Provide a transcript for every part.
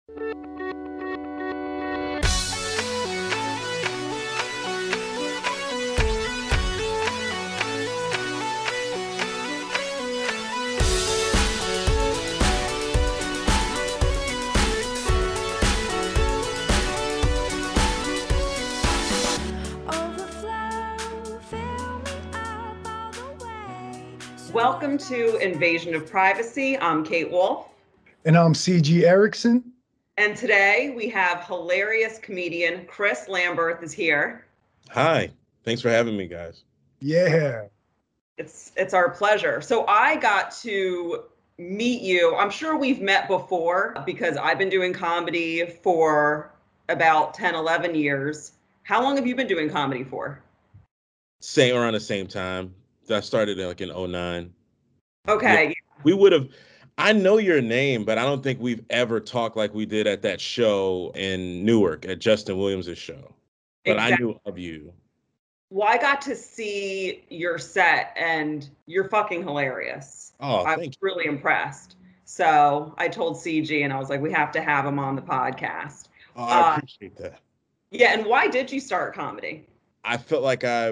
Welcome to Invasion of Privacy. I'm Kate Wolf. And I'm C.G. Erickson. And today we have hilarious comedian Chris Lamberth is here. Hi. Thanks for having me, guys. Yeah. It's our pleasure. So I got to meet you. I'm sure we've met before because I've been doing comedy for about 10, 11 years. How long have you been doing comedy for? Around the same time. I started in 2009. Okay. Yeah, I know your name, but I don't think we've ever talked like we did at that show in Newark at Justin Williams' show. But exactly. I knew of you. Well, I got to see your set and you're fucking hilarious. Oh, I was really impressed. So I told CG and I was like, we have to have him on the podcast. Oh, I appreciate that. Yeah. And why did you start comedy? I felt like I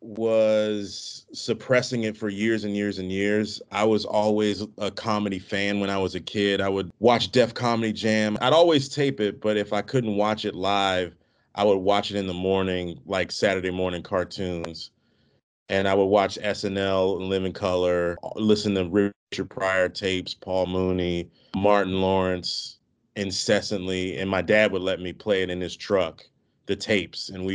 was suppressing it for years and years and years. I was always a comedy fan when I was a kid. I would watch Def Comedy Jam. I'd always tape it, but if I couldn't watch it live, I would watch it in the morning, like Saturday morning cartoons. And I would watch SNL and Living Color, listen to Richard Pryor tapes, Paul Mooney, Martin Lawrence incessantly. And my dad would let me play it in his truck, the tapes. And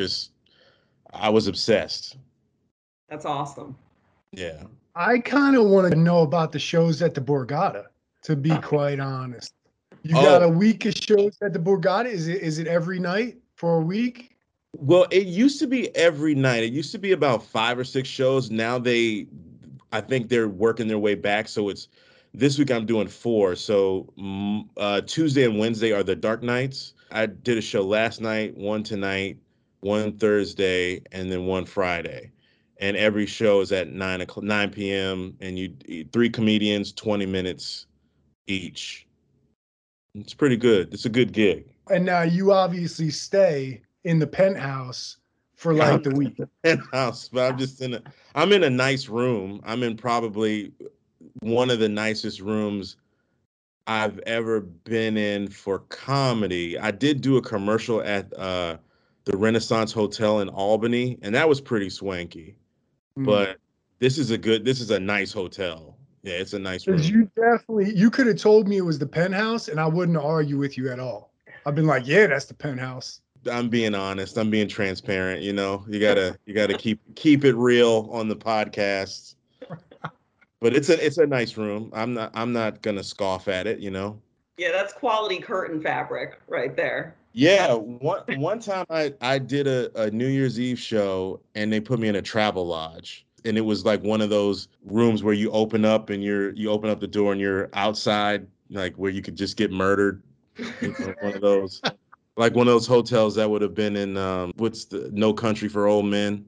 I was obsessed. That's awesome. Yeah. I kind of want to know about the shows at the Borgata, to be quite honest. You got a week of shows at the Borgata? Is it every night for a week? Well, it used to be every night. It used to be about 5 or 6 shows. Now I think they're working their way back. So this week I'm doing 4. So Tuesday and Wednesday are the dark nights. I did a show last night, one tonight, one Thursday, and then one Friday. And every show is at 9 p.m. and 3 comedians, 20 minutes each. It's pretty good. It's a good gig. And now you obviously stay in the penthouse for like the week. Penthouse, but I'm in a nice room. I'm in probably one of the nicest rooms I've ever been in for comedy. I did do a commercial at the Renaissance Hotel in Albany, and that was pretty swanky. But this is a nice hotel. Yeah, it's a nice room. You could have told me it was the penthouse and I wouldn't argue with you at all. I've been like, yeah, that's the penthouse. I'm being honest. I'm being transparent. You gotta keep it real on the podcast. But it's a nice room. I'm not gonna scoff at it. Yeah, that's quality curtain fabric right there. Yeah, one time I did a New Year's Eve show and they put me in a travel lodge. And it was like one of those rooms where you open up and you open up the door and you're outside, like where you could just get murdered. One of those, like one of those hotels that would have been in what's the No Country for Old Men.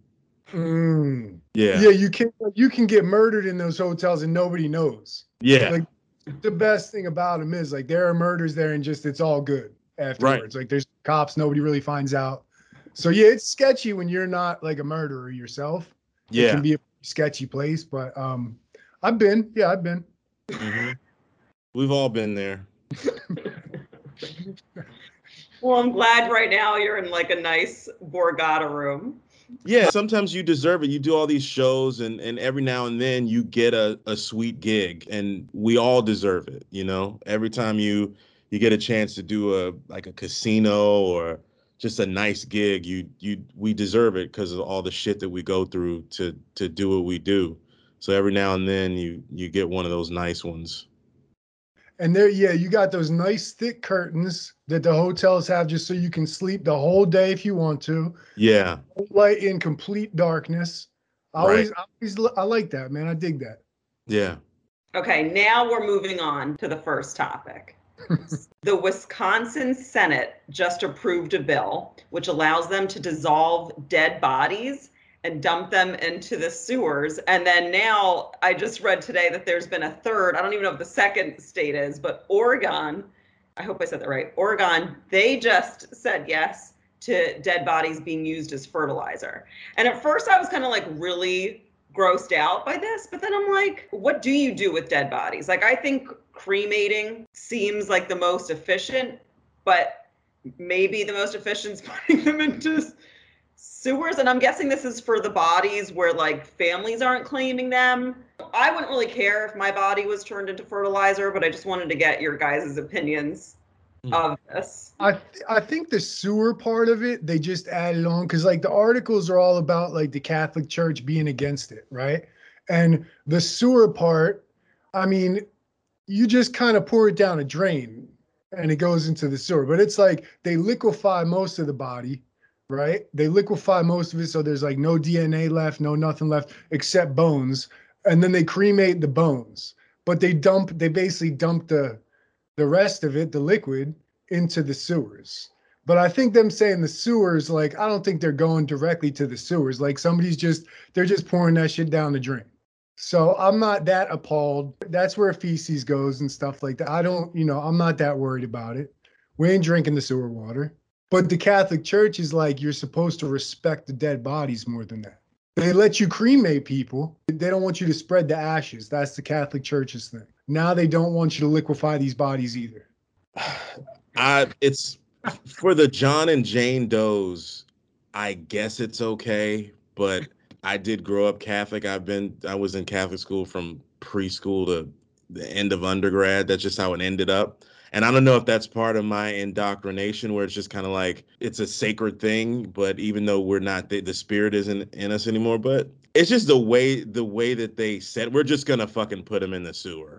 Yeah. Yeah, you can get murdered in those hotels and nobody knows. Yeah. Like the best thing about them is like there are murders there and just it's all good afterwards. Right. Like there's cops, nobody really finds out. So yeah, it's sketchy when you're not like a murderer yourself. Yeah. It can be a sketchy place, but I've been. Mm-hmm. We've all been there. Well, I'm glad right now you're in like a nice Borgata room. Yeah, sometimes you deserve it. You do all these shows and every now and then you get a sweet gig and we all deserve it, Every time you get a chance to do a casino or just a nice gig, we deserve it because of all the shit that we go through to do what we do. So every now and then you get one of those nice ones. And you got those nice thick curtains that the hotels have just so you can sleep the whole day if you want to. Yeah. Light in complete darkness. I like that, man. I dig that. Yeah. Okay, now we're moving on to the first topic. The Wisconsin Senate just approved a bill which allows them to dissolve dead bodies and dump them into the sewers. And then now I just read today that there's been a third, I don't even know what the second state is, but Oregon I hope I said that right. Oregon, they just said yes to dead bodies being used as fertilizer. And at first I was kind of like really grossed out by this, but then I'm like, what do you do with dead bodies? Like, I think cremating seems like the most efficient, but maybe the most efficient is putting them into sewers. And I'm guessing this is for the bodies where like families aren't claiming them. I wouldn't really care if my body was turned into fertilizer, but I just wanted to get your guys' opinions of this. I think the sewer part of it, they just added on because like the articles are all about like the Catholic Church being against it, right? And the sewer part, I mean, you just kind of pour it down a drain and it goes into the sewer. But it's like they liquefy most of the body, right? They liquefy most of it, so there's like no DNA left, no nothing left except bones. And then they cremate the bones, but they basically dump the rest of it, the liquid, into the sewers. But I think them saying the sewers, like, I don't think they're going directly to the sewers. Like they're just pouring that shit down the drain. So I'm not that appalled. That's where feces goes and stuff like that. I'm not that worried about it. We ain't drinking the sewer water. But the Catholic Church is like, you're supposed to respect the dead bodies more than that. They let you cremate people. They don't want you to spread the ashes. That's the Catholic Church's thing. Now they don't want you to liquefy these bodies either. It's for the John and Jane Does, I guess it's okay, but I did grow up Catholic. I was in Catholic school from preschool to the end of undergrad. That's just how it ended up. And I don't know if that's part of my indoctrination where it's just kind of like it's a sacred thing, but even though we're not, the spirit isn't in us anymore, but it's just the way that they said, we're just gonna fucking put them in the sewer.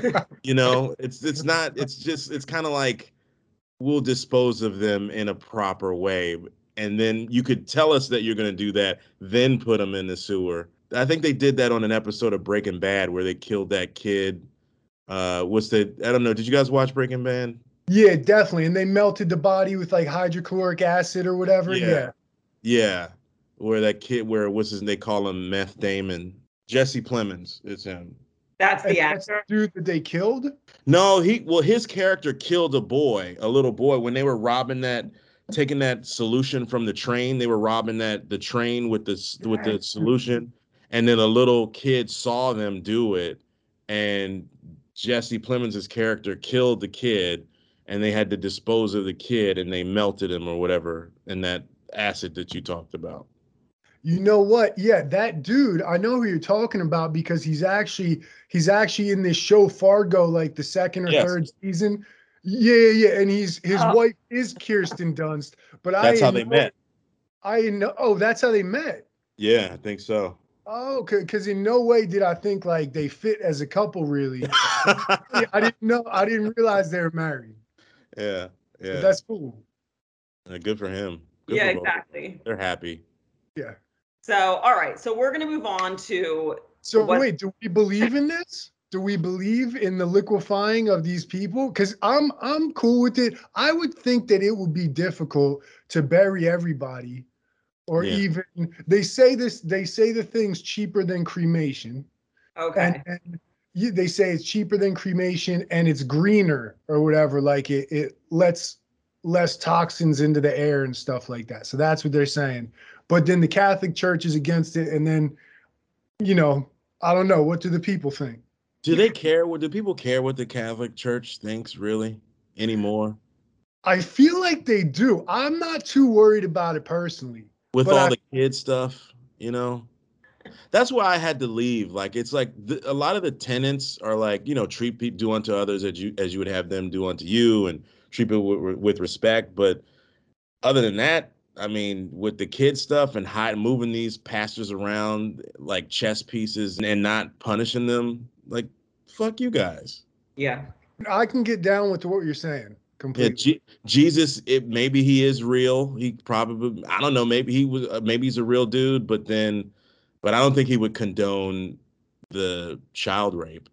It's kind of like we'll dispose of them in a proper way. And then you could tell us that you're going to do that, then put them in the sewer. I think they did that on an episode of Breaking Bad where they killed that kid. I don't know. Did you guys watch Breaking Bad? Yeah, definitely. And they melted the body with like hydrochloric acid or whatever. Yeah. Yeah. Where that kid, they call him Meth Damon. Jesse Plemons, it's him. That's the actor. Dude that they killed? No, his character killed a little boy, when they were taking that solution from the train. They were robbing the train with the solution, and then a little kid saw them do it, and Jesse Plemons' character killed the kid, and they had to dispose of the kid, and they melted him or whatever in that acid that you talked about. You know what? Yeah, that dude, I know who you're talking about because he's actually in this show Fargo, like the second or third season. Yeah. And his wife is Kirsten Dunst, but that's how they met. I know. Oh, that's how they met. Yeah, I think so. Oh, because in no way did I think like they fit as a couple, really. I didn't know. I didn't realize they were married. Yeah. But that's cool. Good for him. Yeah, exactly. They're happy. Yeah. So, all right. So we're going to move on to. So wait, do we believe in this? Do we believe in the liquefying of these people? Because I'm cool with it. I would think that it would be difficult to bury everybody, or even they say the thing's cheaper than cremation. Okay. And they say it's cheaper than cremation and it's greener or whatever. Like it lets less toxins into the air and stuff like that. So that's what they're saying. But then the Catholic Church is against it. And then, I don't know. What do the people think? Do they care? Do people care what the Catholic Church thinks really anymore? I feel like they do. I'm not too worried about it personally. With all the kid stuff, that's why I had to leave. Like, it's like a lot of the tenets are like, treat people, do unto others as you would have them do unto you, and treat people with respect. But other than that, I mean, with the kid stuff and moving these pastors around like chess pieces and not punishing them, like, fuck you guys. Yeah. I can get down with what you're saying completely. Yeah, Jesus, maybe he is real. He probably, I don't know, maybe he's a real dude, but I don't think he would condone the child rape.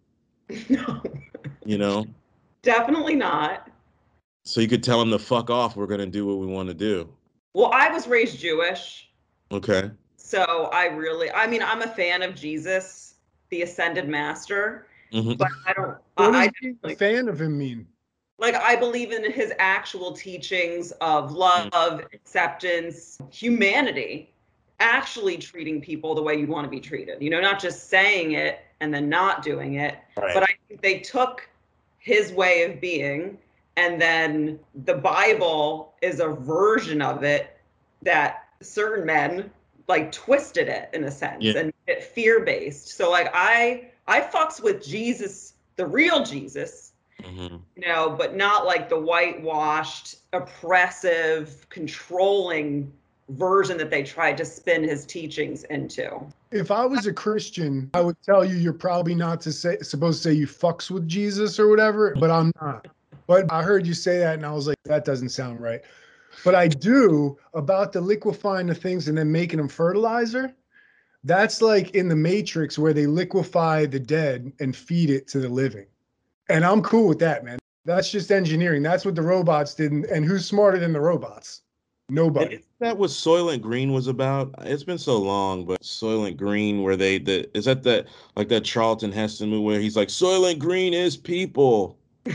No. Definitely not. So you could tell him to fuck off. We're going to do what we want to do. Well, I was raised Jewish. Okay. So I'm a fan of Jesus, the ascended master, but I don't. What does being a fan of him mean? Like, I believe in his actual teachings of love, acceptance, humanity, actually treating people the way you want to be treated. Not just saying it and then not doing it. Right. But I think they took his way of being, and then the Bible is a version of it that certain men like twisted it in a sense and it fear-based. So like I fucks with Jesus, the real Jesus, but not like the whitewashed, oppressive, controlling version that they tried to spin his teachings into. If I was a Christian, I would tell you you're probably not supposed to say you fucks with Jesus or whatever, but I'm not. But I heard you say that and I was like, that doesn't sound right. But I do about the liquefying the things and then making them fertilizer. That's like in the Matrix where they liquefy the dead and feed it to the living. And I'm cool with that, man. That's just engineering. That's what the robots did. And who's smarter than the robots? Nobody. Is that what Soylent Green was about? It's been so long, but Soylent Green, where is that like that Charlton Heston movie where he's like, Soylent Green is people.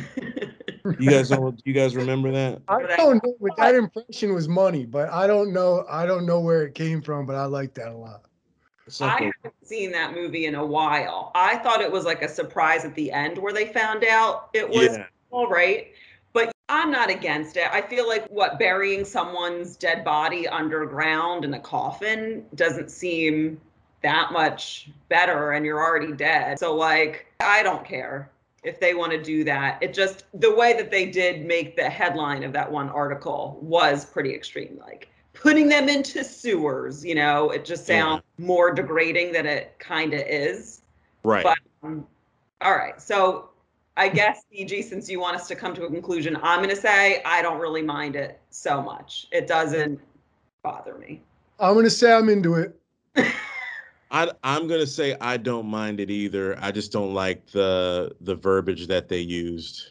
You guys remember that? I don't know, but that impression was money, but I don't know where it came from, but I like that a lot. I haven't seen that movie in a while. I thought it was like a surprise at the end where they found out it was all right. But I'm not against it. I feel like burying someone's dead body underground in a coffin doesn't seem that much better, and you're already dead. So like, I don't care if they want to do that. It just, the way that they did make the headline of that one article was pretty extreme. Like, putting them into sewers, it just sounds more degrading than it kind of is. Right. But, all right. So I guess, CG, since you want us to come to a conclusion, I'm going to say I don't really mind it so much. It doesn't bother me. I'm going to say I'm into it. I'm going to say I don't mind it either. I just don't like the verbiage that they used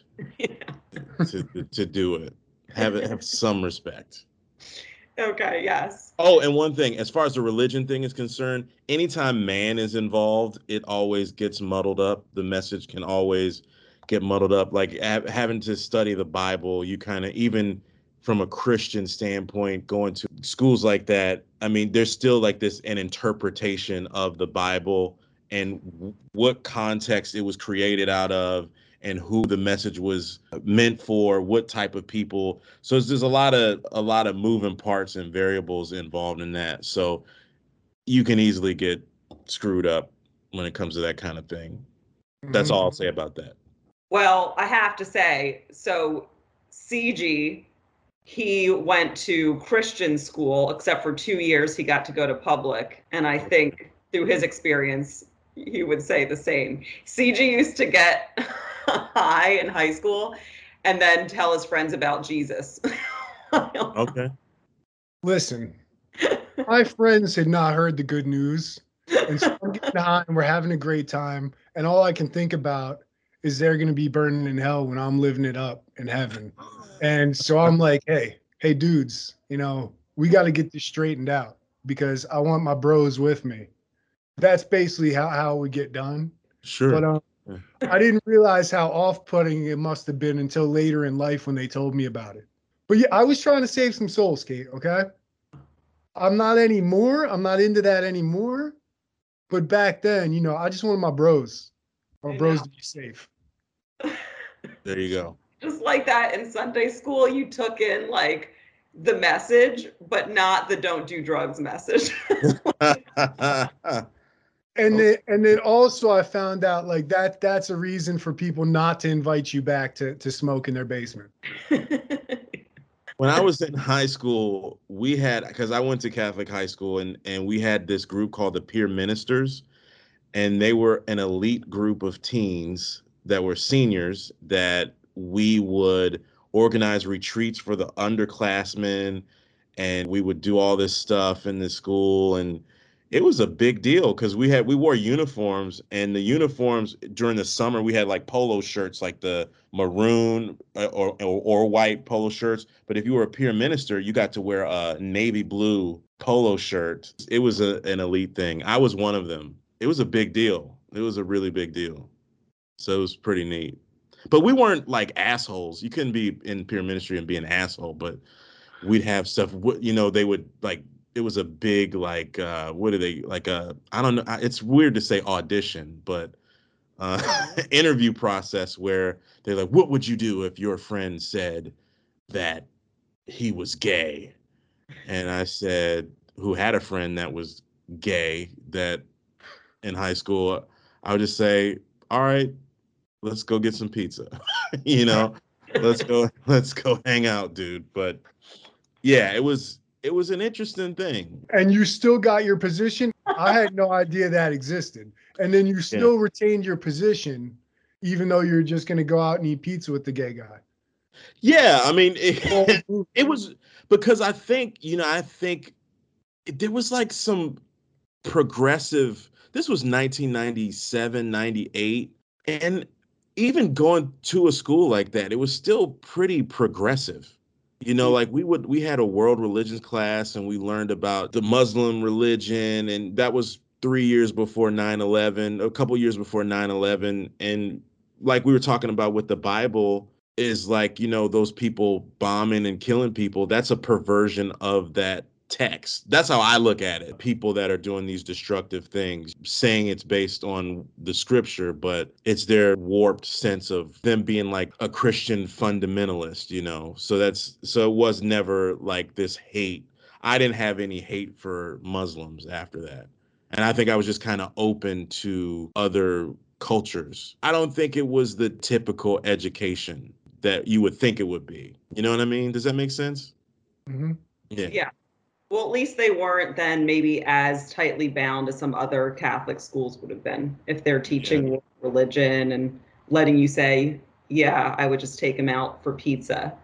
to do it. Have some respect. Okay, yes. Oh, and one thing, as far as the religion thing is concerned, anytime man is involved, it always gets muddled up. The message can always get muddled up. Like having to study the Bible, you kind of, even from a Christian standpoint, going to schools like that, I mean, there's still like an interpretation of the Bible and what context it was created out of, and who the message was meant for, what type of people. So there's a lot of moving parts and variables involved in that. So you can easily get screwed up when it comes to that kind of thing. That's all I'll say about that. Well, I have to say, so CG, he went to Christian school, except for 2 years he got to go to public. And I think through his experience, he would say the same. CG used to get high in high school and then tell his friends about Jesus. Okay. Listen, my friends had not heard the good news. And so I'm getting high and we're having a great time. And all I can think about is they're going to be burning in hell when I'm living it up in heaven. And so I'm like, hey dudes, we got to get this straightened out because I want my bros with me. That's basically how it would get done. Sure. But I didn't realize how off-putting it must have been until later in life when they told me about it. But yeah, I was trying to save some souls, Kate, okay? I'm not anymore. I'm not into that anymore. But back then, I just wanted my bros to be safe. There you go. Just like that in Sunday school, you took in like the message, but not the don't do drugs message. And then also I found out like that's a reason for people not to invite you back to smoke in their basement. When I was in high school, because I went to Catholic high school, and we had this group called the Peer Ministers, and they were an elite group of teens that were seniors that we would organize retreats for the underclassmen, and we would do all this stuff in the school, and it was a big deal because we wore uniforms, and the uniforms during the summer, we had like polo shirts, like the maroon or white polo shirts. But if you were a peer minister, you got to wear a navy blue polo shirt. It was an elite thing. I was one of them. It was a big deal. It was a really big deal. So it was pretty neat. But we weren't like assholes. You couldn't be in peer ministry and be an asshole, but we'd have stuff, they would like, it was a big, like, what are they, like, I don't know. It's weird to say audition, but interview process where they're like, what would you do if your friend said that he was gay? And I said, who had a friend that was gay, that in high school, I would just say, all right, let's go get some pizza. Let's go hang out, dude. But yeah, it was an interesting thing. And you still got your position. I had no idea that existed. And then you still retained your position, even though you're just going to go out and eat pizza with the gay guy. Yeah, I mean, it was because I think there was like some progressive. This was 1997, 98, and even going to a school like that, it was still pretty progressive. Like we had a world religions class and we learned about the Muslim religion, and that was 3 years before 9/11, a couple years before 9/11. And like we were talking about with the Bible, is like, those people bombing and killing people, that's a perversion of that text. That's how I look at it. People that are doing these destructive things, saying it's based on the scripture, but it's their warped sense of them being like a Christian fundamentalist, So it was never like this hate. I didn't have any hate for Muslims after that. And I think I was just kind of open to other cultures. I don't think it was the typical education that you would think it would be. You know what I mean? Does that make sense? Mm-hmm. Yeah. Well, at least they weren't then maybe as tightly bound as some other Catholic schools would have been if they're teaching religion and letting you say, yeah, I would just take him out for pizza.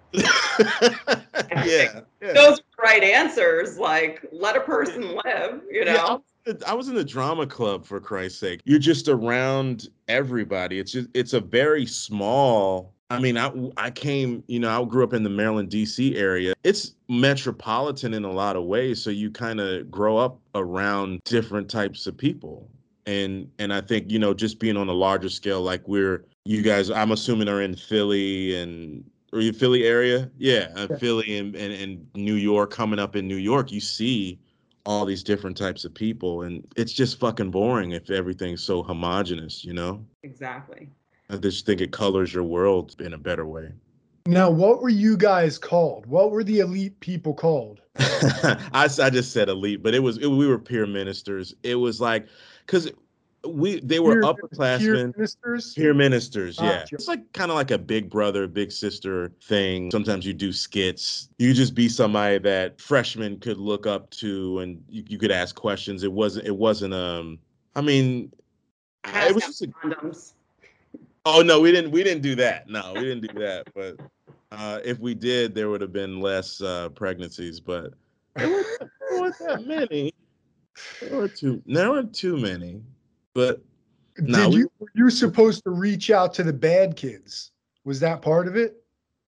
Yeah. Those are the right answers. Like, let a person live, Yeah, I was in the drama club, for Christ's sake. You're just around everybody. It's a very small. I mean, I came, I grew up in the Maryland, D.C. area. It's metropolitan in a lot of ways. So you kind of grow up around different types of people. And I think, just being on a larger scale, like you guys, I'm assuming, are in Philly and, are you Philly area? Yeah, Philly and New York, coming up in New York, you see all these different types of people, and it's just fucking boring if everything's so homogenous, Exactly. I just think it colors your world in a better way. Now, what were you guys called? What were the elite people called? I just said elite, but we were peer ministers. It was like, because they were upperclassmen. Peer ministers, yeah. Gotcha. It's like kind of like a big brother, big sister thing. Sometimes you do skits. You just be somebody that freshmen could look up to, and you could ask questions. It wasn't. I mean, it was just condoms. Oh no, we didn't do that. No, we didn't do that. But if we did, there would have been less pregnancies. But there weren't that many. There weren't too many. But were you supposed to reach out to the bad kids? Was that part of it?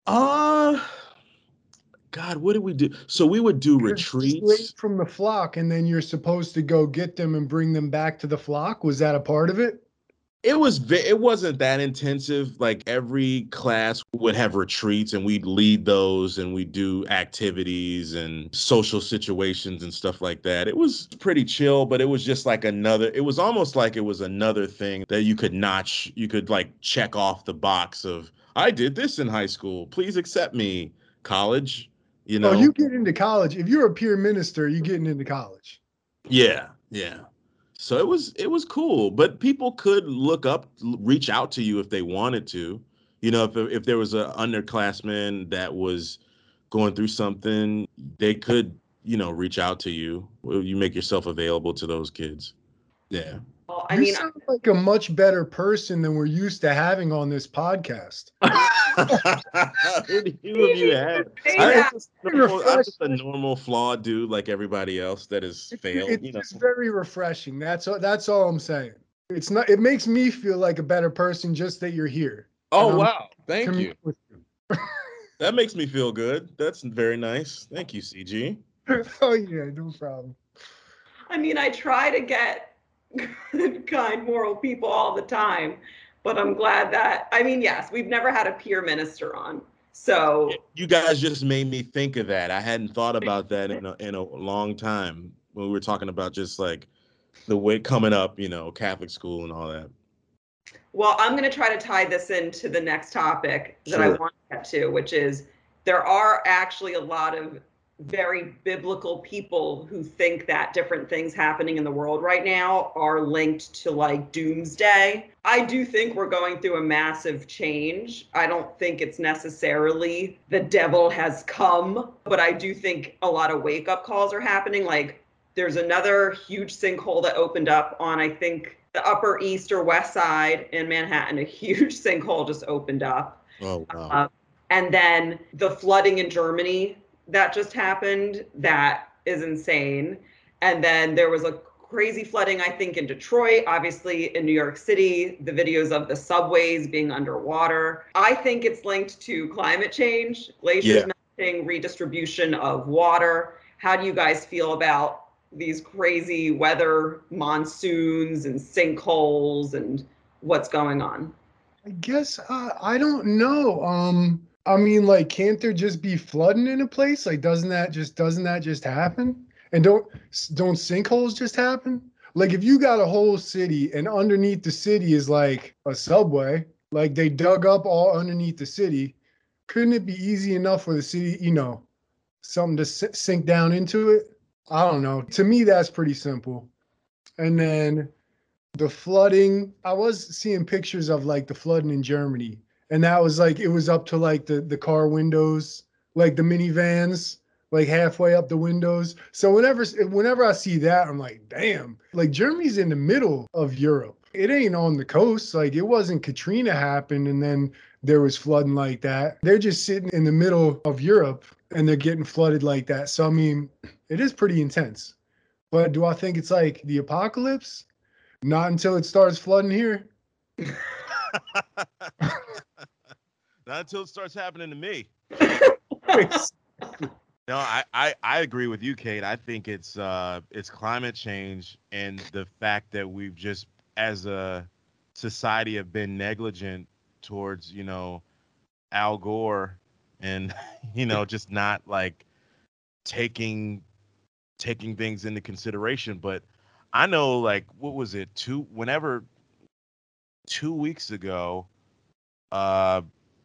God, what did we do? So we would do retreats straight from the flock, and then you're supposed to go get them and bring them back to the flock. Was that a part of it? It wasn't that intensive. Like every class would have retreats, and we'd lead those, and we'd do activities and social situations and stuff like that. It was pretty chill, but it was just like it was almost like it was another thing that you could like check off the box of, I did this in high school. Please accept me, college. Oh, you get into college. If you're a peer minister, you're getting into college. Yeah. So it was cool, but people could reach out to you if they wanted to. If there was an underclassman that was going through something, they could, reach out to you. You make yourself available to those kids. Yeah. Well, you sound like a much better person than we're used to having on this podcast. Who have you had? I'm just a normal flawed dude like everybody else that has failed. It's very refreshing. That's all I'm saying. It's not. It makes me feel like a better person just that you're here. Oh wow! Thank you. That makes me feel good. That's very nice. Thank you, CG. Oh yeah, no problem. I mean, I try to get good, kind, moral people all the time. But I'm glad that, I mean, yes, we've never had a peer minister on. So You guys just made me think of that. I hadn't thought about that in a long time when we were talking about just like the way coming up, Catholic school and all that. well, I'm going to try to tie this into the next topic that I Sure. want to get to, which is there are actually a lot of very biblical people who think that different things happening in the world right now are linked to like doomsday. I do think we're going through a massive change. I don't think it's necessarily the devil has come, but I do think a lot of wake up calls are happening. Like there's another huge sinkhole that opened up on, I think, the Upper East or West Side in Manhattan. A huge sinkhole just opened up. Oh, wow. And then the flooding in Germany that just happened, that is insane. And then there was a crazy flooding, I think, in Detroit, obviously in New York City, the videos of the subways being underwater. I think it's linked to climate change, glaciers melting, redistribution of water. How do you guys feel about these crazy weather monsoons and sinkholes and what's going on? I guess I don't know. I mean, like, can't there just be flooding in a place? Like, doesn't that just happen? And don't sinkholes just happen? Like, if you got a whole city and underneath the city is like a subway, like they dug up all underneath the city, couldn't it be easy enough for the city, something to sink down into it? I don't know. To me, that's pretty simple. And then the flooding, I was seeing pictures of like the flooding in Germany, and that was like it was up to like the car windows, like the minivans, like halfway up the windows. So whenever I see that, I'm like, damn, like Germany's in the middle of Europe. It ain't on the coast. Like it wasn't Katrina happened and then there was flooding like that. They're just sitting in the middle of Europe and they're getting flooded like that. So I mean, it is pretty intense. But do I think it's like the apocalypse? Not until it starts flooding here. Not until it starts happening to me. No, I agree with you, Kate. I think it's climate change and the fact that we've just as a society have been negligent towards, Al Gore and just not like taking things into consideration. But I know like what was it, 2 weeks ago, uh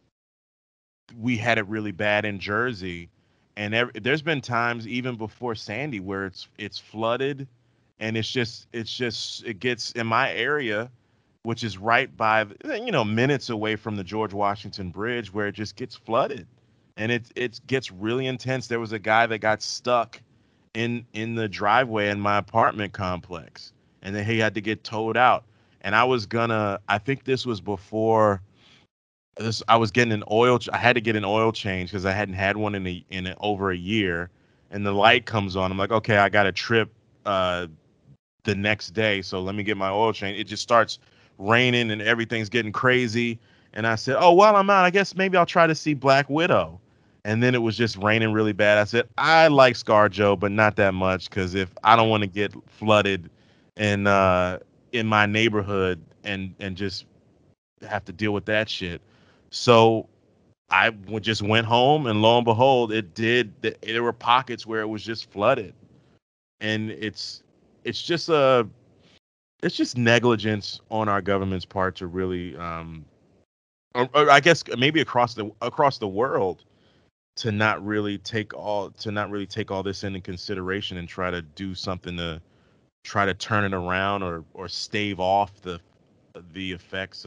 we had it really bad in Jersey, and there's been times even before Sandy where it's flooded, and it gets in my area, which is right by minutes away from the George Washington Bridge, where it just gets flooded, and it gets really intense. There was a guy that got stuck in the driveway in my apartment complex, and then he had to get towed out. And I think this was before I was getting an I had to get an oil change because I hadn't had one in over a year, and the light comes on. I'm like, okay, I got a trip the next day, so let me get my oil change. It just starts raining and everything's getting crazy, and I said, oh, while I'm out, I guess maybe I'll try to see Black Widow. And then it was just raining really bad. I said, I like ScarJo, but not that much because if I don't want to get flooded in my neighborhood and just have to deal with that shit. So just went home, and lo and behold, it did. There were pockets where it was just flooded, and it's just negligence on our government's part to really, or I guess maybe across the world to not really take all this into consideration and try to do something to try to turn it around or stave off the effects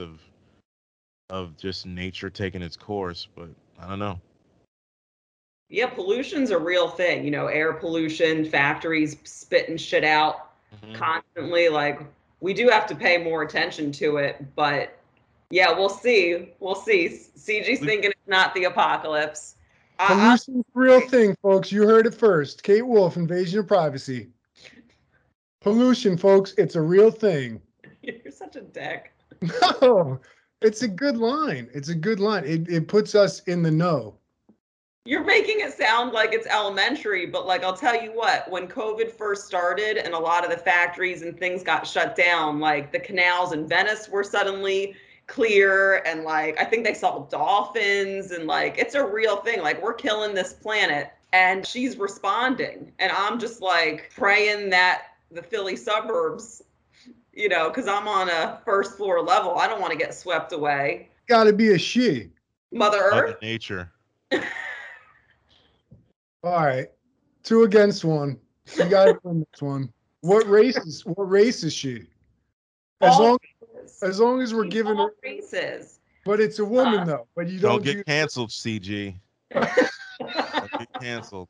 of just nature taking its course. But I don't know. Yeah, pollution's a real thing. Air pollution, factories spitting shit out constantly. Like, we do have to pay more attention to it. But yeah, we'll see. We'll see. CG's thinking it's not the apocalypse. Pollution's a real thing, folks. You heard it first. Kate Wolf, Invasion of Privacy. Pollution, folks, it's a real thing. You're such a dick. No, it's a good line. It's a good line. It puts us in the know. You're making it sound like it's elementary, but like I'll tell you what, when COVID first started and a lot of the factories and things got shut down, like the canals in Venice were suddenly clear, and like I think they saw dolphins, and like it's a real thing. Like we're killing this planet, and she's responding, and I'm just like praying that the Philly suburbs, because I'm on a first floor level, I don't want to get swept away. Got to be a she. Mother Mother Earth. Nature. All right, 2 against 1. You got to win this one. What race is she? As long as we're giving her races. But it's a woman though. But you don't get canceled, CG. Don't get canceled.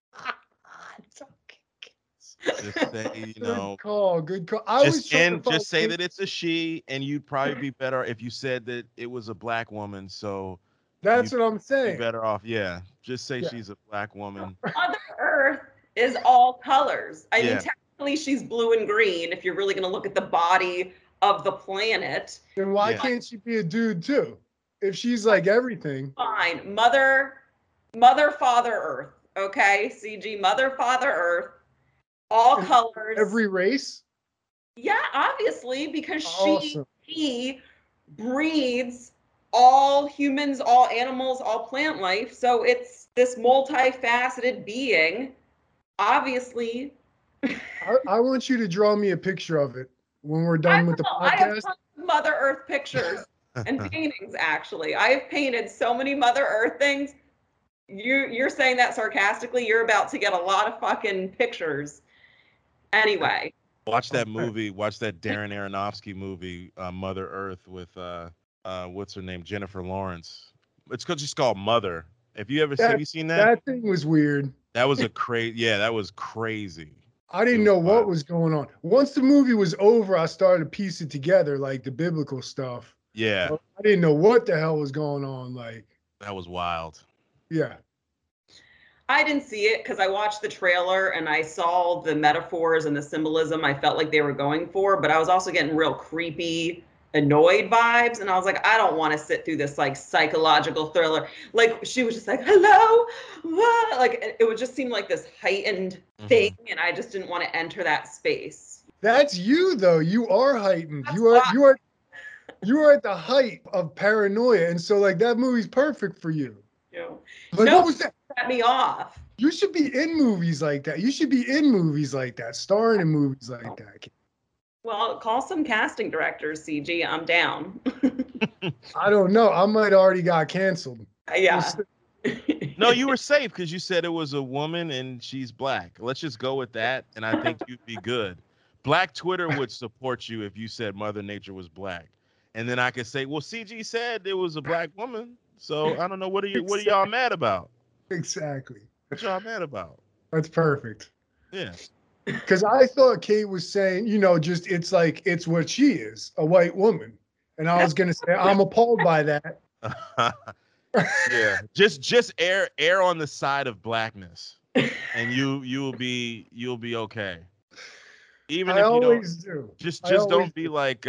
Just say, Good call. Just say that it's a she, and you'd probably be better if you said that it was a black woman. So that's what I'm saying. Be better off, yeah. Just say she's a black woman. Mother Earth is all colors. I mean, technically she's blue and green if you're really going to look at the body of the planet. Then why can't she be a dude too? If she's like everything. Fine. Mother, Father Earth. Okay, CG, Mother, Father Earth. All colors. Every race? Yeah, obviously, because she breeds all humans, all animals, all plant life. So it's this multifaceted being. Obviously. I want you to draw me a picture of it when we're done with the podcast. I have Mother Earth pictures and paintings, actually. I have painted so many Mother Earth things. You're saying that sarcastically. You're about to get a lot of fucking pictures. Anyway. Watch that movie. Watch that Darren Aronofsky movie, Mother Earth, with what's her name, Jennifer Lawrence. It's just called Mother. Have you seen that? That thing was weird. That was that was crazy. I didn't know what was going on. Once the movie was over, I started to piece it together, like the biblical stuff. Yeah. I didn't know what the hell was going on. Like that was wild. Yeah. I didn't see it because I watched the trailer and I saw the metaphors and the symbolism I felt like they were going for, but I was also getting real creepy, annoyed vibes, and I was like, I don't want to sit through this like psychological thriller. Like she was just like, hello, what? Like it would just seem like this heightened thing, and I just didn't want to enter that space. That's you though. You are heightened. You are at the height of paranoia, and so like that movie's perfect for you. Like, what was that? Set me off. You should be in movies like that. You should be in movies like that, starring in movies like that. Well, call some casting directors, CG. I'm down. I don't know. I might already got canceled. Yeah. No, you were safe because you said it was a woman and she's black. Let's just go with that, and I think you'd be good. Black Twitter would support you if you said Mother Nature was black, and then I could say, well, CG said it was a black woman. So I don't know what are y'all mad about? Exactly. What y'all mad about? That's perfect. Yeah. Because I thought Kate was saying, it's like it's what she is, a white woman, and I was gonna say I'm appalled by that. Yeah. Just err on the side of blackness, and you'll be okay. Even if you don't, just don't be like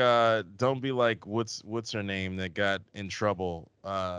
what's her name that got in trouble.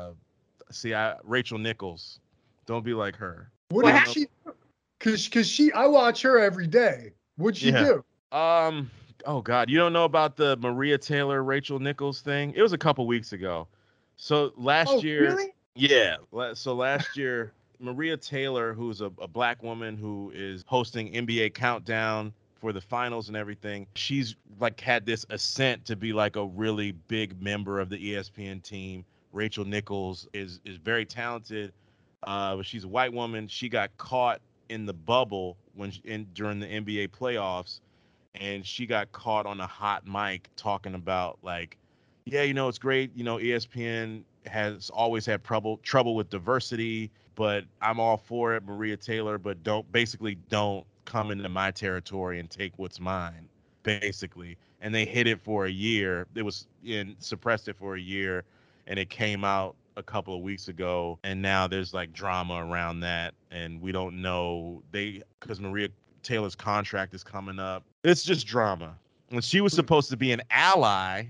Rachel Nichols. Don't be like her. What did she? Because I watch her every day. What'd she do? Oh God, you don't know about the Maria Taylor Rachel Nichols thing? It was a couple weeks ago. So last year, really? Yeah. So last year, Maria Taylor, who's a black woman who is hosting NBA Countdown for the finals and everything, she's like had this ascent to be like a really big member of the ESPN team. Rachel Nichols is very talented, but she's a white woman. She got caught in the bubble during the NBA playoffs, and she got caught on a hot mic talking about like, yeah, it's great. ESPN has always had trouble with diversity, but I'm all for it, Maria Taylor. But don't come into my territory and take what's mine, basically. And they hid it for a year. Suppressed it for a year, and it came out a couple of weeks ago. And now there's like drama around that, and we don't know because Maria Taylor's contract is coming up. It's just drama. And she was supposed to be an ally,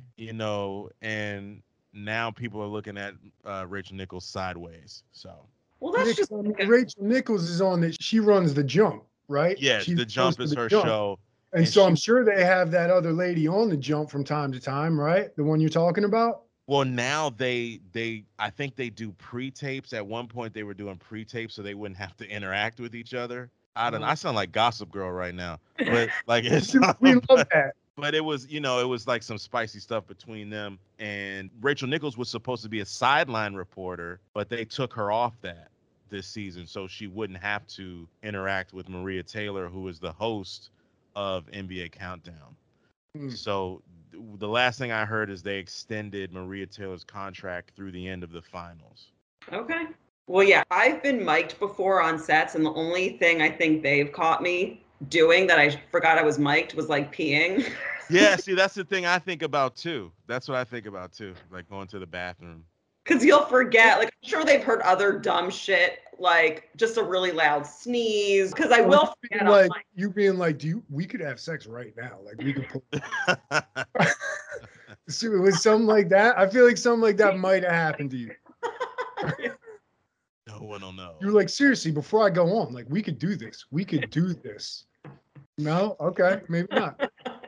and now people are looking at Rachel Nichols sideways. So. Well, that's just Rachel Nichols is on that. She runs The Jump, right? Yeah, The Jump is her show. And so I'm sure they have that other lady on The Jump from time to time, right? The one you're talking about? Well, now I think they do pre-tapes. At one point they were doing pre-tapes so they wouldn't have to interact with each other. I don't know. I sound like Gossip Girl right now. But like it's We love that. but it was, it was like some spicy stuff between them. And Rachel Nichols was supposed to be a sideline reporter, but they took her off that this season so she wouldn't have to interact with Maria Taylor, who is the host of NBA Countdown. So the last thing I heard is they extended Maria Taylor's contract through the end of the finals. Okay. Well, yeah, I've been mic'd before on sets, and the only thing I think they've caught me doing that I forgot I was mic'd was like peeing. Yeah, see, that's the thing I think about too. That's what I think about too, like going to the bathroom. Because you'll forget, like, I'm sure they've heard other dumb shit, like just a really loud sneeze. Because I will forget. Like you being like, we could have sex right now. Like we could pull. So it was something like that. I feel like something like that might have happened to you. No one will know. You're like, seriously, before I go on, like we could do this. We could do this. No? Okay, maybe not.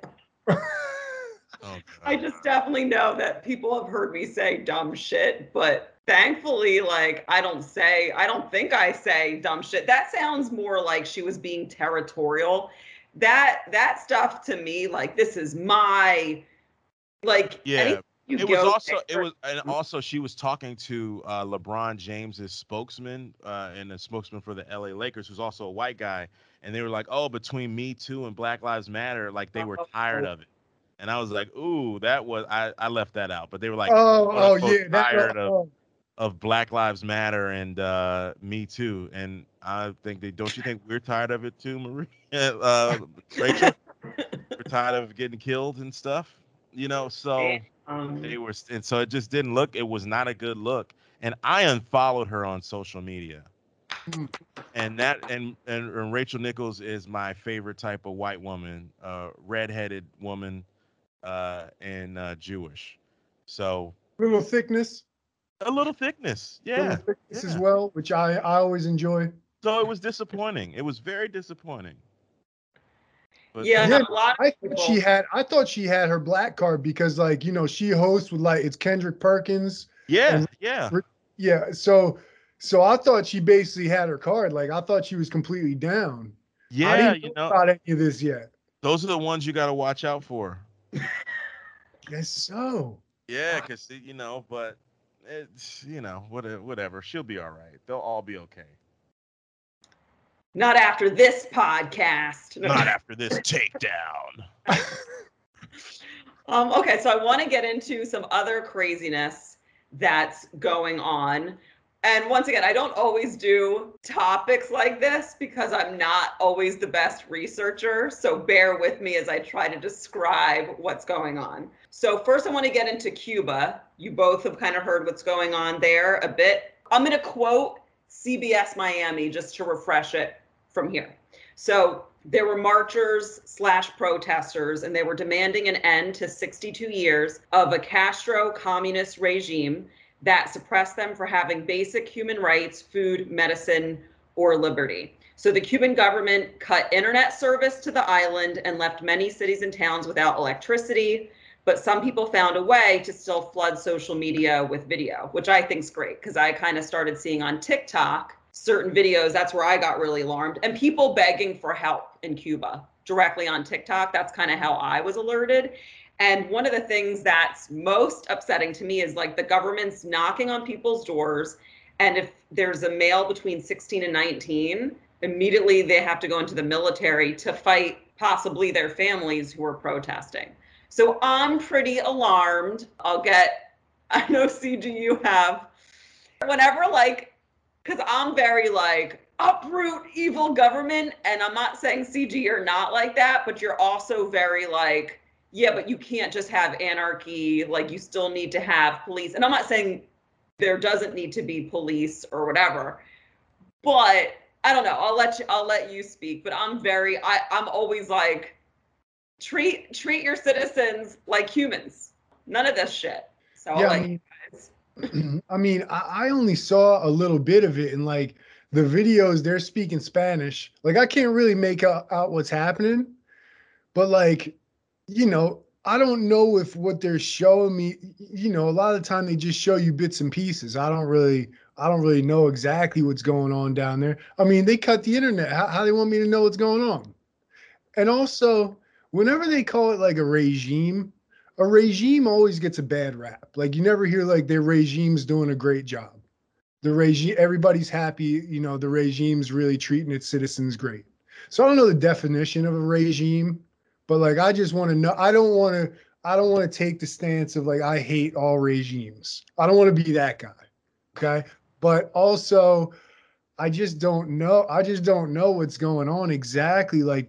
Oh, I just definitely know that people have heard me say dumb shit, but thankfully, like, I don't think I say dumb shit. That sounds more like she was being territorial. That stuff to me, like, this is my, like, yeah. And also she was talking to LeBron James's spokesman and the spokesman for the LA Lakers, who's also a white guy, and they were like, "Oh, between Me Too and Black Lives Matter, like they were tired of it." And I was like, "Ooh, that was I left that out." But they were like, yeah, tired of Black Lives Matter and Me Too. And I think don't you think we're tired of it too, Maria? Rachel, we're tired of getting killed and stuff, so they were, and so it just didn't look, it was not a good look. And I unfollowed her on social media. And Rachel Nichols is my favorite type of white woman, redheaded woman, and Jewish. So a little thickness. A little thickness, yeah. A little thickness as well, which I always enjoy. So it was disappointing. It was very disappointing. But yeah, a lot of I thought she had her black card because, like, she hosts with, like, it's Kendrick Perkins. Yeah. Yeah. So I thought she basically had her card. Like, I thought she was completely down. Yeah, I didn't know about any of this yet. Those are the ones you got to watch out for. Guess so. Yeah, because but it's whatever. She'll be all right. They'll all be okay. Not after this podcast. Not after this takedown. Okay, so I want to get into some other craziness that's going on. And once again, I don't always do topics like this because I'm not always the best researcher. So bear with me as I try to describe what's going on. So first I want to get into Cuba. You both have kind of heard what's going on there a bit. I'm going to quote CBS Miami just to refresh it from here. So there were marchers/protesters, and they were demanding an end to 62 years of a Castro communist regime that suppressed them for having basic human rights, food, medicine, or liberty. So the Cuban government cut internet service to the island and left many cities and towns without electricity. But some people found a way to still flood social media with video, which I think is great because I kind of started seeing on TikTok certain videos. That's where I got really alarmed, and people begging for help in Cuba directly on TikTok. That's kind of how I was alerted. And one of the things that's most upsetting to me is, like, the government's knocking on people's doors, and if there's a male between 16 and 19, immediately they have to go into the military to fight possibly their families who are protesting. So I'm pretty alarmed. I know CG you have, whenever, like, because I'm very, like, uproot evil government, and I'm not saying CG you're not like that, but you're also very like, yeah, but you can't just have anarchy, like you still need to have police. And I'm not saying there doesn't need to be police or whatever, but I don't know, I'll let you speak. But I'm always like, treat your citizens like humans. None of this shit. So yeah, I'll let you guys. I mean, I only saw a little bit of it, and, like, the videos, they're speaking Spanish. Like, I can't really make out what's happening, but, like, I don't know if what they're showing me, a lot of the time they just show you bits and pieces. I don't really know exactly what's going on down there. I mean, they cut the internet. How they want me to know what's going on? And also, whenever they call it like a regime always gets a bad rap. Like you never hear like their regime's doing a great job. The regime, everybody's happy, the regime's really treating its citizens great. So I don't know the definition of a regime, but like I just want to know. I don't want to take the stance of like I hate all regimes. I don't want to be that guy. Okay. But also I just don't know. I just don't know what's going on exactly. Like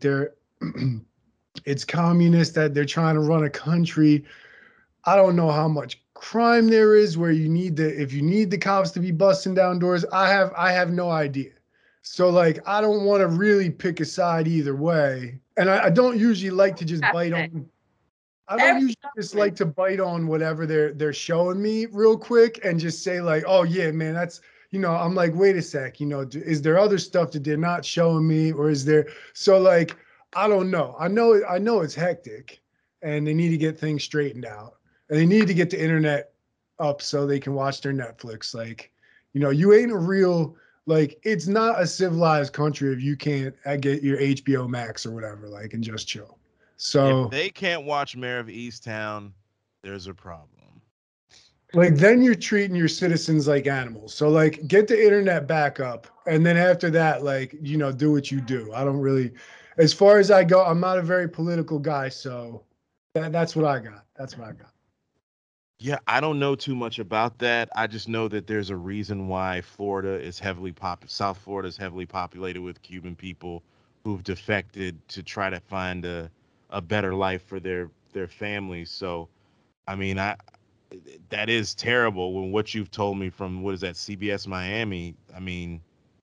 it's communist that they're trying to run a country. I don't know how much crime there is where if you need the cops to be busting down doors. I have no idea. So like I don't want to really pick a side either way. And I don't usually like to just bite on I don't usually just like to bite on whatever they're showing me real quick and just say like, oh yeah, man, that's I'm like, wait a sec, is there other stuff that they're not showing me, or is there so like I don't know. I know it's hectic and they need to get things straightened out. And they need to get the internet up so they can watch their Netflix. Like, you ain't a real like it's not a civilized country if you can't get your HBO Max or whatever, like and just chill. If So they can't watch Mayor of Easttown, there's a problem. like then you're treating your citizens like animals. So like get the internet back up and then after that, like, do what you do. I don't really as far as I go, I'm not a very political guy, so that's what I got. That's what I got. Yeah, I don't know too much about that. I just know that there's a reason why South Florida is heavily populated with Cuban people who've defected to try to find a better life for their families. So, I mean, that is terrible when what you've told me from what is that CBS Miami. I mean,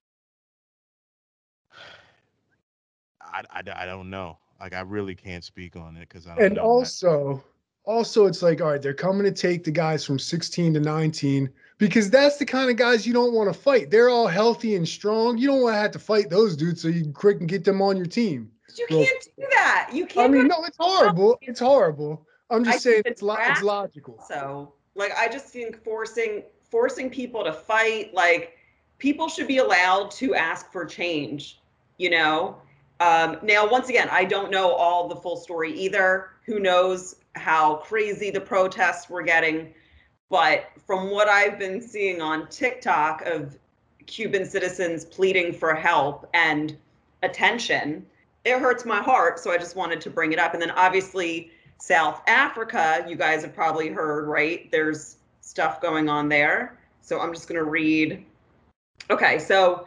I don't know. Like I really can't speak on it because I don't And know that. also it's like, all right, they're coming to take the guys from 16 to 19 because that's the kind of guys you don't want to fight. They're all healthy and strong. You don't want to have to fight those dudes so you can quick and get them on your team. You Well, can't do that. You I can't go mean, to no, it's horrible. It's horrible. I'm I just think saying the it's draft logical. so like I just think forcing people to fight, like people should be allowed to ask for change, you know. Now, once again, I don't know all the full story either. Who knows how crazy the protests were getting? But from what I've been seeing on TikTok of Cuban citizens pleading for help and attention, it hurts my heart. So I just wanted to bring it up. And then obviously, South Africa, you guys have probably heard, right? There's stuff going on there. So I'm just going to read. Okay, so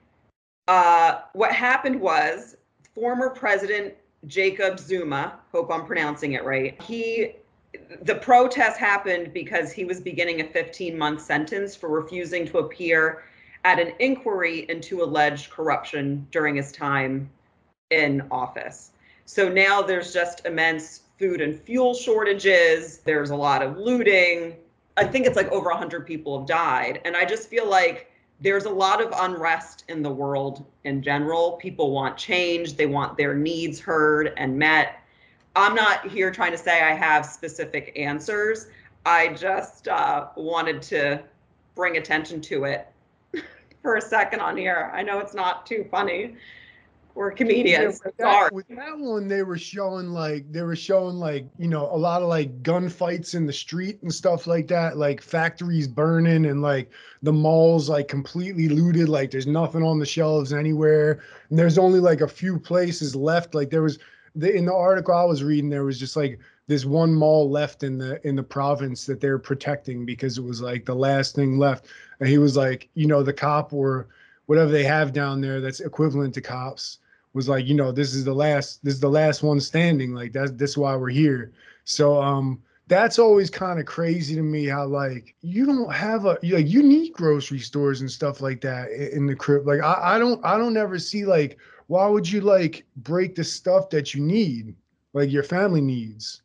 what happened was former President Jacob Zuma, hope I'm pronouncing it right, the protest happened because he was beginning a 15-month sentence for refusing to appear at an inquiry into alleged corruption during his time in office. So now there's just immense food and fuel shortages. There's a lot of looting. I think it's like over 100 people have died. And I just feel like there's a lot of unrest in the world in general. People want change. They want their needs heard and met. I'm not here trying to say I have specific answers. I just wanted to bring attention to it for a second on here. I know it's not too funny. We're comedians. With that one, they were showing like a lot of like gunfights in the street and stuff like that, like factories burning and like the malls like completely looted, like there's nothing on the shelves anywhere, and there's only like a few places left. Like there was in the article I was reading, there was just like this one mall left in the province that they're protecting because it was like the last thing left. And he was like, the cop or whatever they have down there that's equivalent to cops was like, this is the last one standing. Like that's why we're here. So that's always kind of crazy to me how like you don't have you need grocery stores and stuff like that in the crib. Like I don't ever see like why would you like break the stuff that you need, like your family needs?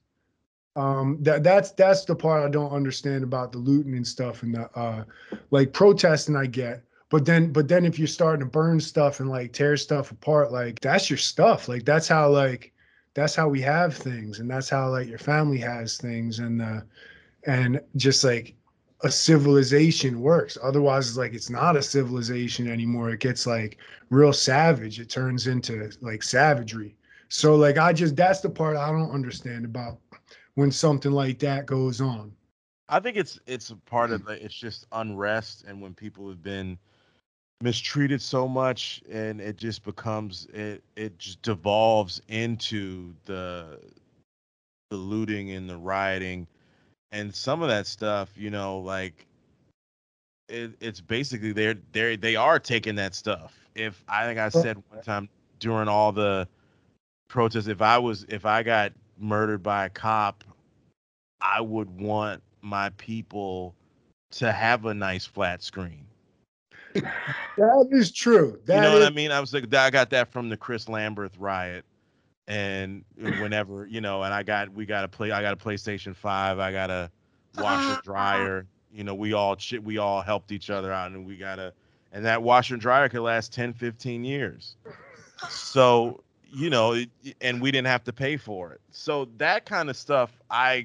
That's the part I don't understand about the looting and stuff and the like protesting I get. But then if you're starting to burn stuff and like tear stuff apart, like that's your stuff. Like that's how we have things, and that's how like your family has things, and just like a civilization works. Otherwise, it's like it's not a civilization anymore. It gets like real savage. It turns into like savagery. So like that's the part I don't understand about when something like that goes on. I think it's a part of it's just unrest, and when people have been mistreated so much, and it just becomes it just devolves into the looting and the rioting, and some of that stuff, like it's basically they are taking that stuff. If I think I said one time during all the protests, if I got murdered by a cop, I would want my people to have a nice flat screen. That is true. You know That what is I mean? I was like, I got that from the Chris Lambert riot, and whenever and I got a PlayStation 5, I got a washer dryer. We all helped each other out, and and that washer and dryer could last 10, 15 years. So and we didn't have to pay for it. So that kind of stuff, I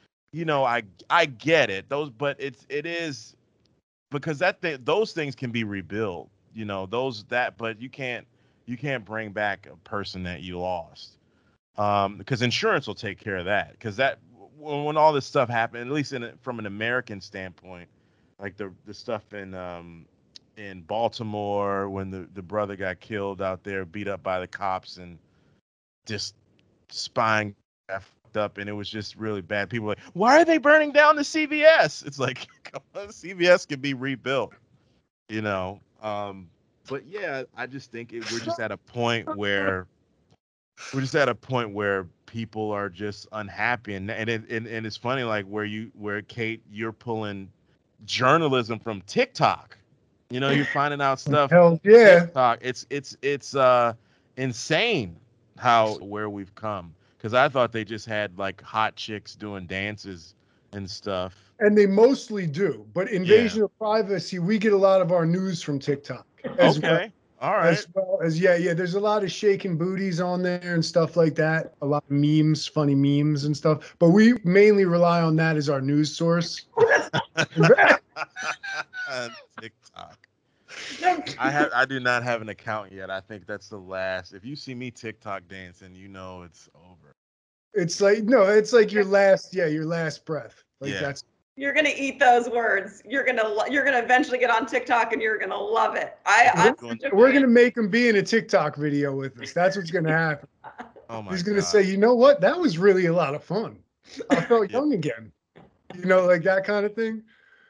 get it. It is because those things can be rebuilt. But you can't bring back a person that you lost. Because insurance will take care of that. Because when all this stuff happened, at least from an American standpoint, like the stuff in Baltimore when the brother got killed out there, beat up by the cops, and just spine got fucked up, and it was just really bad. People were like, why are they burning down the CVS? It's like, come on, CVS can be rebuilt, you know. But yeah, I just think we're just at a point where people are just unhappy, and it's funny, like where Kate, you're pulling journalism from TikTok. You're finding out stuff hell from yeah. TikTok. It's insane where we've come. Because I thought they just had like hot chicks doing dances and stuff. And they mostly do. But Yeah. invasion of privacy, we get a lot of our news from TikTok as well. Okay. All right. As well as yeah. There's a lot of shaking booties on there and stuff like that. A lot of memes, funny memes and stuff. But we mainly rely on that as our news source. TikTok. I do not have an account yet. I think that's the last. If you see me TikTok dancing, it's over. It's like your last breath. Like Yeah. that's You're gonna eat those words. You're gonna eventually get on TikTok and you're gonna love it. we're gonna make him be in a TikTok video with us. That's what's gonna happen. Oh my He's gonna God. say, you know what? That was really a lot of fun. I felt young again. Like that kind of thing.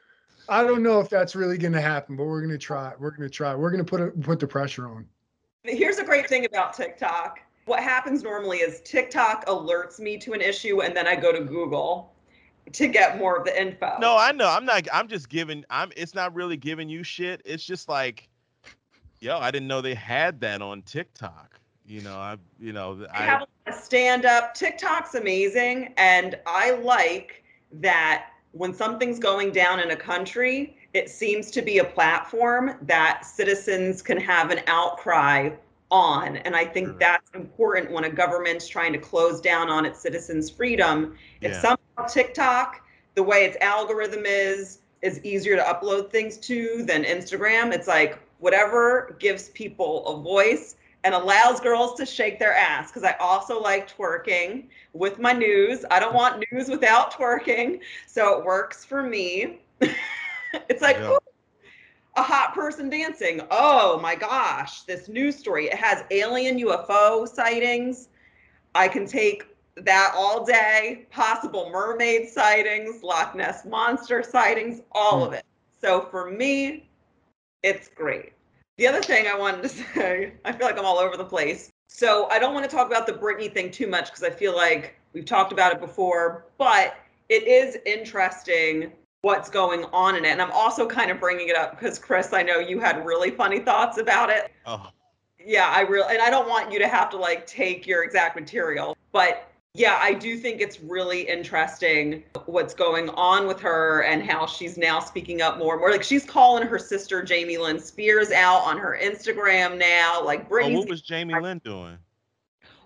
I don't know if that's really gonna happen, but we're gonna try. We're gonna put the pressure on. Here's a great thing about TikTok. What happens normally is TikTok alerts me to an issue, and then I go to Google to get more of the info. No, I know. I'm just giving. It's not really giving you shit. It's just like, yo, I didn't know they had that on TikTok. I have a stand up. TikTok's amazing, and I like that when something's going down in a country, it seems to be a platform that citizens can have an outcry on. And I think that's important when a government's trying to close down on its citizens' freedom. If somehow TikTok, the way its algorithm is easier to upload things to than Instagram, it's like whatever gives people a voice and allows girls to shake their ass. Because I also like twerking with my news. I don't want news without twerking. So it works for me. It's like, ooh, a hot person dancing. Oh my gosh, this news story. It has alien UFO sightings. I can take that all day. Possible mermaid sightings, Loch Ness monster sightings, all of it. So for me, it's great. The other thing I wanted to say, I feel like I'm all over the place. So I don't want to talk about the Britney thing too much because I feel like we've talked about it before, but it is interesting what's going on in it. And I'm also kind of bringing it up because, Chris, I know you had really funny thoughts about it. Oh. Yeah, and I don't want you to have to like take your exact material, but yeah, I do think it's really interesting what's going on with her and how she's now speaking up more and more. Like she's calling her sister Jamie Lynn Spears out on her Instagram now. Like Britney's what was Jamie Lynn doing?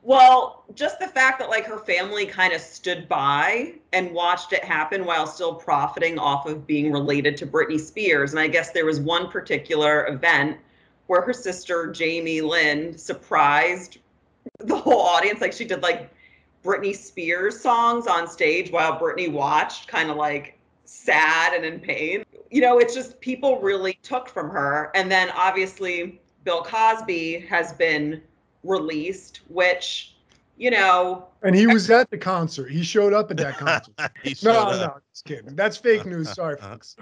Well, just the fact that like her family kind of stood by and watched it happen while still profiting off of being related to Britney Spears. And I guess there was one particular event where her sister Jamie Lynn surprised the whole audience. Like she did like Britney Spears songs on stage while Britney watched, kind of like sad and in pain. You know, it's just people really took from her. And then obviously Bill Cosby has been released, which, you know, And he was at the concert. He showed up at that concert. He showed No, up. no, just kidding. That's fake news. Sorry, folks.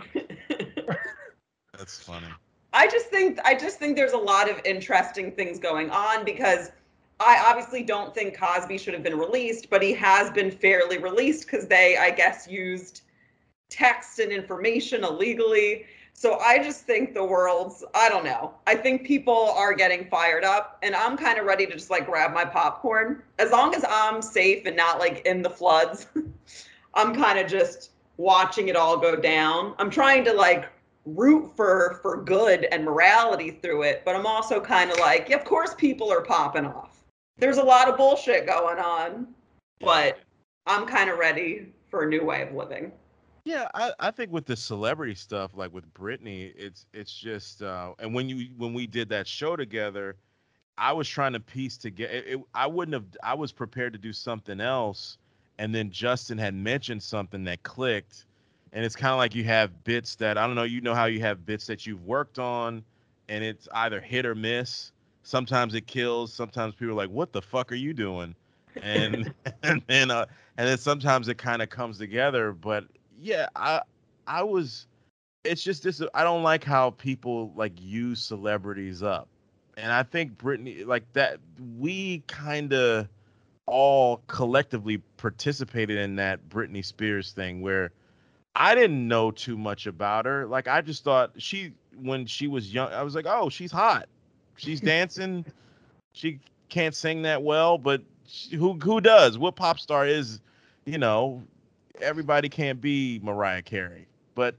That's funny. I just think there's a lot of interesting things going on because I obviously don't think Cosby should have been released, but he has been fairly released because they, I guess, used text and information illegally. So I just think the world's, I don't know. I think people are getting fired up and I'm kind of ready to just like grab my popcorn. As long as I'm safe and not like in the floods, I'm kind of just watching it all go down. I'm trying to like root for good and morality through it, but I'm also kind of like, yeah, of course people are popping off. There's a lot of bullshit going on, but I'm kind of ready for a new way of living. Yeah, I think with the celebrity stuff, like with Britney, it's just and when we did that show together, I was trying to piece together. I wouldn't have. I was prepared to do something else, and then Justin had mentioned something that clicked, and it's kind of like you have bits that I don't know. You know how you have bits that you've worked on, and it's either hit or miss. Sometimes it kills. Sometimes people are like, "What the fuck are you doing?" And and then sometimes it kind of comes together. But yeah, I was. It's just this. I don't like how people like use celebrities up, and I think Britney like that. We kind of all collectively participated in that Britney Spears thing where I didn't know too much about her. Like I just thought when she was young, I was like, oh, she's hot, she's dancing, she can't sing that well, but who does? What pop star is? You know, everybody can't be Mariah Carey, but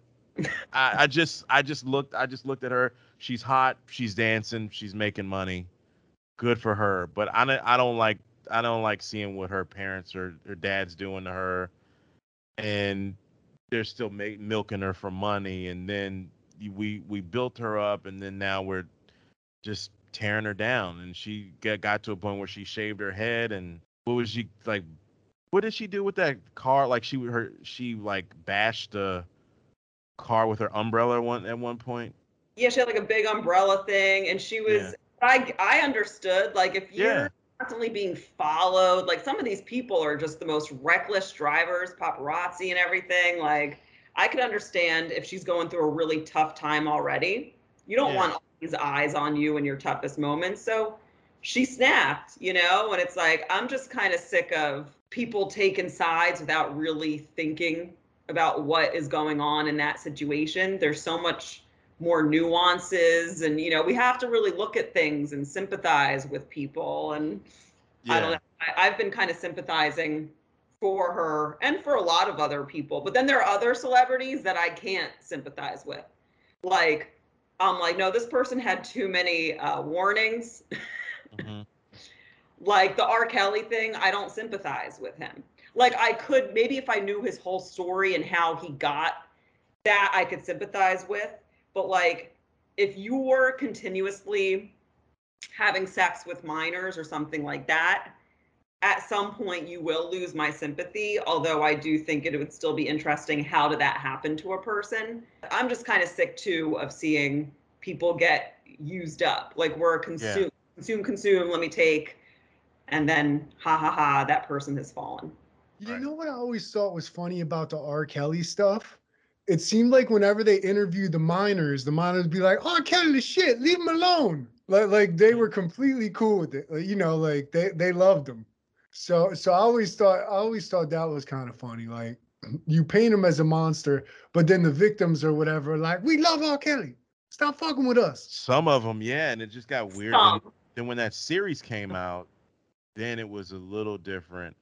I just looked at her. She's hot. She's dancing. She's making money. Good for her. But I don't like seeing what her parents or her dad's doing to her, and they're still milking her for money. And then we built her up, and then now we're just tearing her down. And she got to a point where she shaved her head. And what was she like? What did she do with that car? Like she like bashed the car with her umbrella at one point. Yeah, she had like a big umbrella thing, and she Yeah. was. I understood like if Yeah. you're constantly being followed, like some of these people are just the most reckless drivers, paparazzi and everything. Like I could understand if she's going through a really tough time already. You don't Yeah. want all these eyes on you in your toughest moments. So she snapped, you know, and it's like I'm just kind of sick of people taking sides without really thinking about what is going on in that situation. There's so much more nuances and you know we have to really look at things and sympathize with people and I don't know. Yeah. I've been kind of sympathizing for her and for a lot of other people, but then there are other celebrities that I can't sympathize with. Like I'm like, no, this person had too many warnings. Hmm. Like the R. Kelly thing, I don't sympathize with him. Like I could maybe if I knew his whole story and how he got that I could sympathize with. But like if you were continuously having sex with minors or something like that, at some point you will lose my sympathy. Although I do think it would still be interesting how did that happen to a person. I'm just kind of sick too of seeing people get used up. Like we're Yeah. consume, let me take, and then ha ha ha, that person has fallen. You Right. know what I always thought was funny about the R. Kelly stuff? It seemed like whenever they interviewed the minors would be like, "R. Kelly, the shit, leave him alone." Like they were completely cool with it. Like, you know, like they loved him. So I always thought that was kind of funny. Like you paint him as a monster, but then the victims or whatever, like, we love R. Kelly. Stop fucking with us. Some of them, yeah, and it just got weird when Some. then when that series came out, then it was a little different.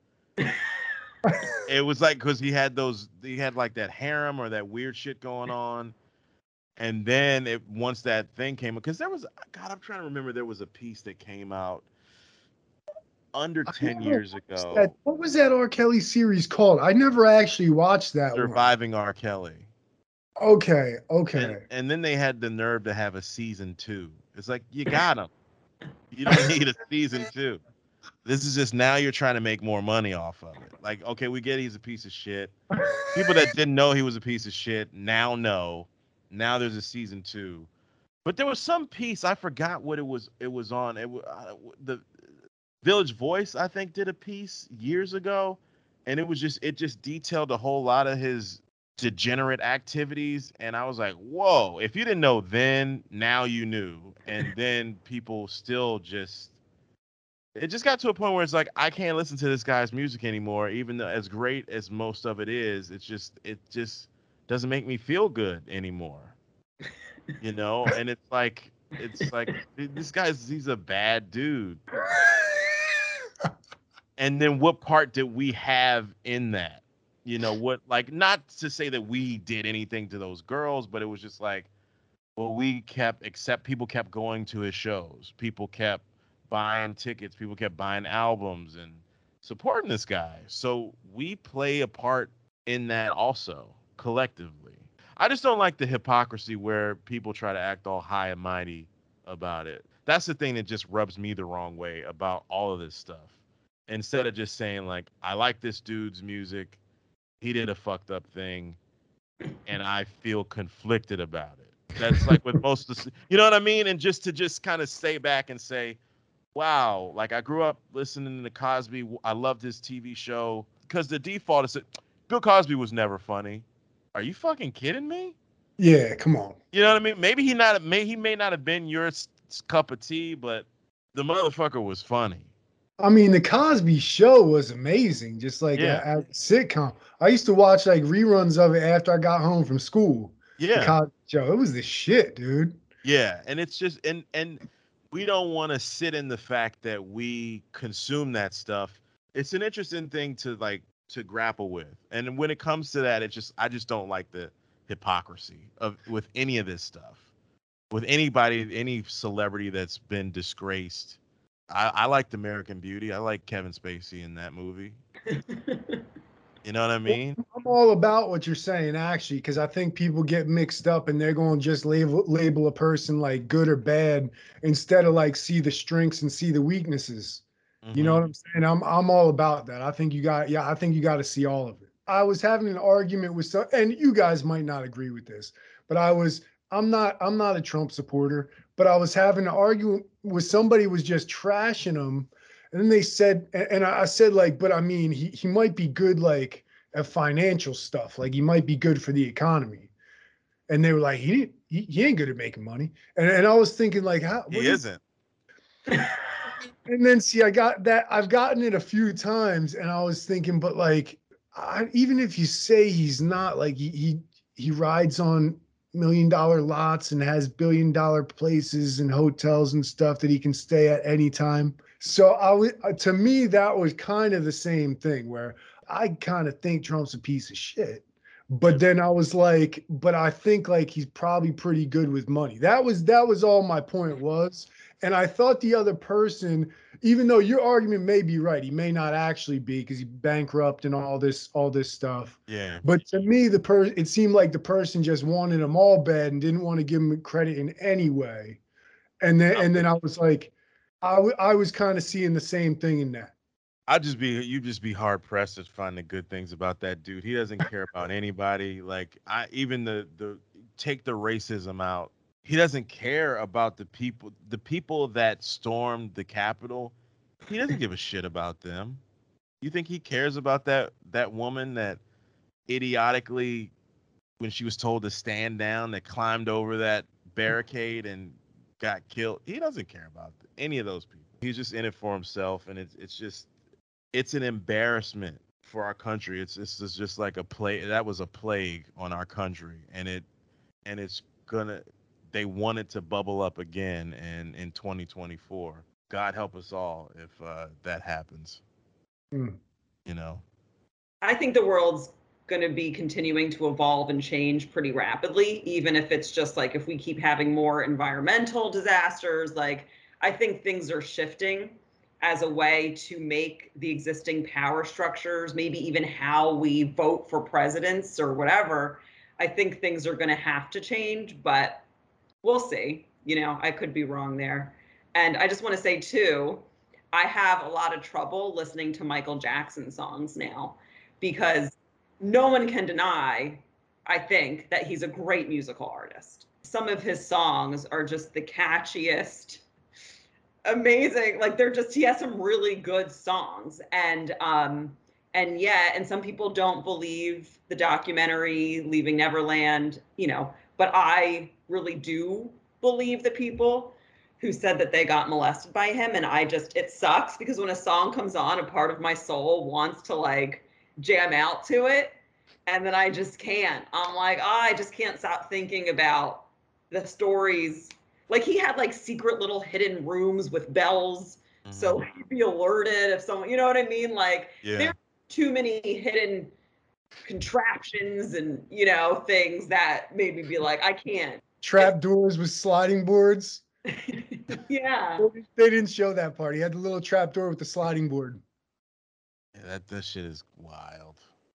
It was like because he had like that harem or that weird shit going on, and then it once that thing came because there was God, I'm trying to remember there was a piece that came out under I 10 never years watched that. ago, What was that R. Kelly series called? I never actually watched that one. Surviving R. Kelly. Okay, And okay. and then they had the nerve to have a season 2. It's like, you got him. You don't need a season 2. This is just now you're trying to make more money off of it. Like, okay, we get he's a piece of shit. People that didn't know he was a piece of shit now know. Now there's a season 2. But there was some piece, I forgot what it was on. The Village Voice, I think, did a piece years ago, and it just detailed a whole lot of his degenerate activities, and I was like, whoa, if you didn't know then, now you knew. And then people still just, it just got to a point where it's like, I can't listen to this guy's music anymore, even though as great as most of it is, it just doesn't make me feel good anymore. And it's like this he's a bad dude. And then what part did we have in that? What, like, not to say that we did anything to those girls, but it was just like, well, people kept going to his shows. People kept buying tickets. People kept buying albums and supporting this guy. So we play a part in that also, collectively. I just don't like the hypocrisy where people try to act all high and mighty about it. That's the thing that just rubs me the wrong way about all of this stuff. Instead of just saying, like, I like this dude's music, he did a fucked up thing, and I feel conflicted about it. That's like with most of the, you know what I mean? And just kind of stay back and say, wow, like, I grew up listening to Cosby. I loved his TV show, because the default is that Bill Cosby was never funny. Are you fucking kidding me? Yeah, come on. You know what I mean? Maybe he may not have been your cup of tea, but the motherfucker was funny. I mean, the Cosby Show was amazing, just like Yeah, a sitcom. I used to watch like reruns of it after I got home from school. The yeah, Cosby Show, it was the shit, dude. yeah. And it's just, and we don't want to sit in the fact that we consume that stuff. It's an interesting thing to grapple with. And when it comes to that, I just don't like the hypocrisy of with any of this stuff. With anybody, any celebrity that's been disgraced. I liked American Beauty. I like Kevin Spacey in that movie. You know what I Well, mean? I'm all about what you're saying, actually, because I think people get mixed up and they're going to just label a person like good or bad instead of like see the strengths and see the weaknesses. You know Mm-hmm. what I'm saying? I'm all about that. I think you got to see all of it. I was having an argument with some, and you guys might not agree with this, but I'm not a Trump supporter, but I was having an argument with somebody who was just trashing him. And then they said, and I said, like, but I mean, he might be good, like, at financial stuff. Like, he might be good for the economy. And they were like, he ain't good at making money. And I was thinking, like, He isn't. and then see, I've gotten it a few times, and I was thinking, but like, even if you say he's not, like, he rides on $1 million lots and has $1 billion places and hotels and stuff that he can stay at any time. So to me, that was kind of the same thing where I kind of think Trump's a piece of shit. But then I was like, but I think like he's probably pretty good with money. That was all my point was. And I thought the other person, even though your argument may be right, he may not actually be because he's bankrupt and all this stuff. Yeah. But to me, it seemed like the person just wanted him all bad and didn't want to give him credit in any way. And then I was like, I was kind of seeing the same thing in that. You'd just be hard pressed to find the good things about that dude. He doesn't care about anybody. Like, I even the take the racism out. He doesn't care about the people that stormed the Capitol. He doesn't give a shit about them. You think he cares about that woman that idiotically, when she was told to stand down, that climbed over that barricade and got killed? He doesn't care about any of those people. He's just in it for himself, and it's an embarrassment for our country. It's just like a plague. That was a plague on our country, and it's gonna. They want it to bubble up again, and in 2024. God help us all if that happens. Mm. You know. I think the world's going to be continuing to evolve and change pretty rapidly, even if it's just like if we keep having more environmental disasters. Like, I think things are shifting. as a way to make the existing power structures, maybe even how we vote for presidents or whatever, I think things are going to have to change, but we'll see. I could be wrong there. And I just want to say too, I have a lot of trouble listening to Michael Jackson songs now because no one can deny, I think, that he's a great musical artist. Some of his songs are just the catchiest, amazing. Like he has some really good songs. And some people don't believe the documentary Leaving Neverland, but I really do believe the people who said that they got molested by him. And it sucks because when a song comes on, a part of my soul wants to like jam out to it. And then I just can't. I'm like, I just can't stop thinking about the stories. Like he had like secret little hidden rooms with bells. So he'd be alerted if someone, you know what I mean? Like there are too many hidden contraptions and, things that made me be like, I can't. Trap doors with sliding boards. Yeah. They didn't show that part. He had the little trap door with the sliding board. Yeah, that shit is wild.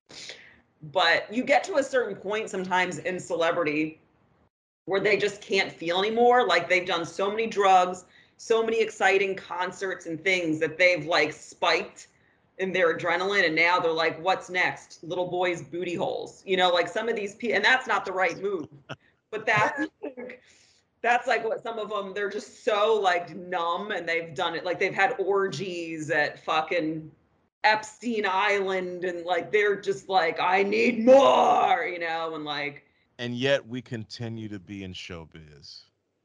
But you get to a certain point sometimes in celebrity where they just can't feel anymore. Like they've done so many drugs, so many exciting concerts and things that they've like spiked in their adrenaline. And now they're like, what's next? Little boys' booty holes. Like some of these people, and that's not the right move. But that's like what some of them, they're just so like numb and they've done it. Like they've had orgies at fucking Epstein Island and like they're just like, I need more, and like. And yet we continue to be in showbiz.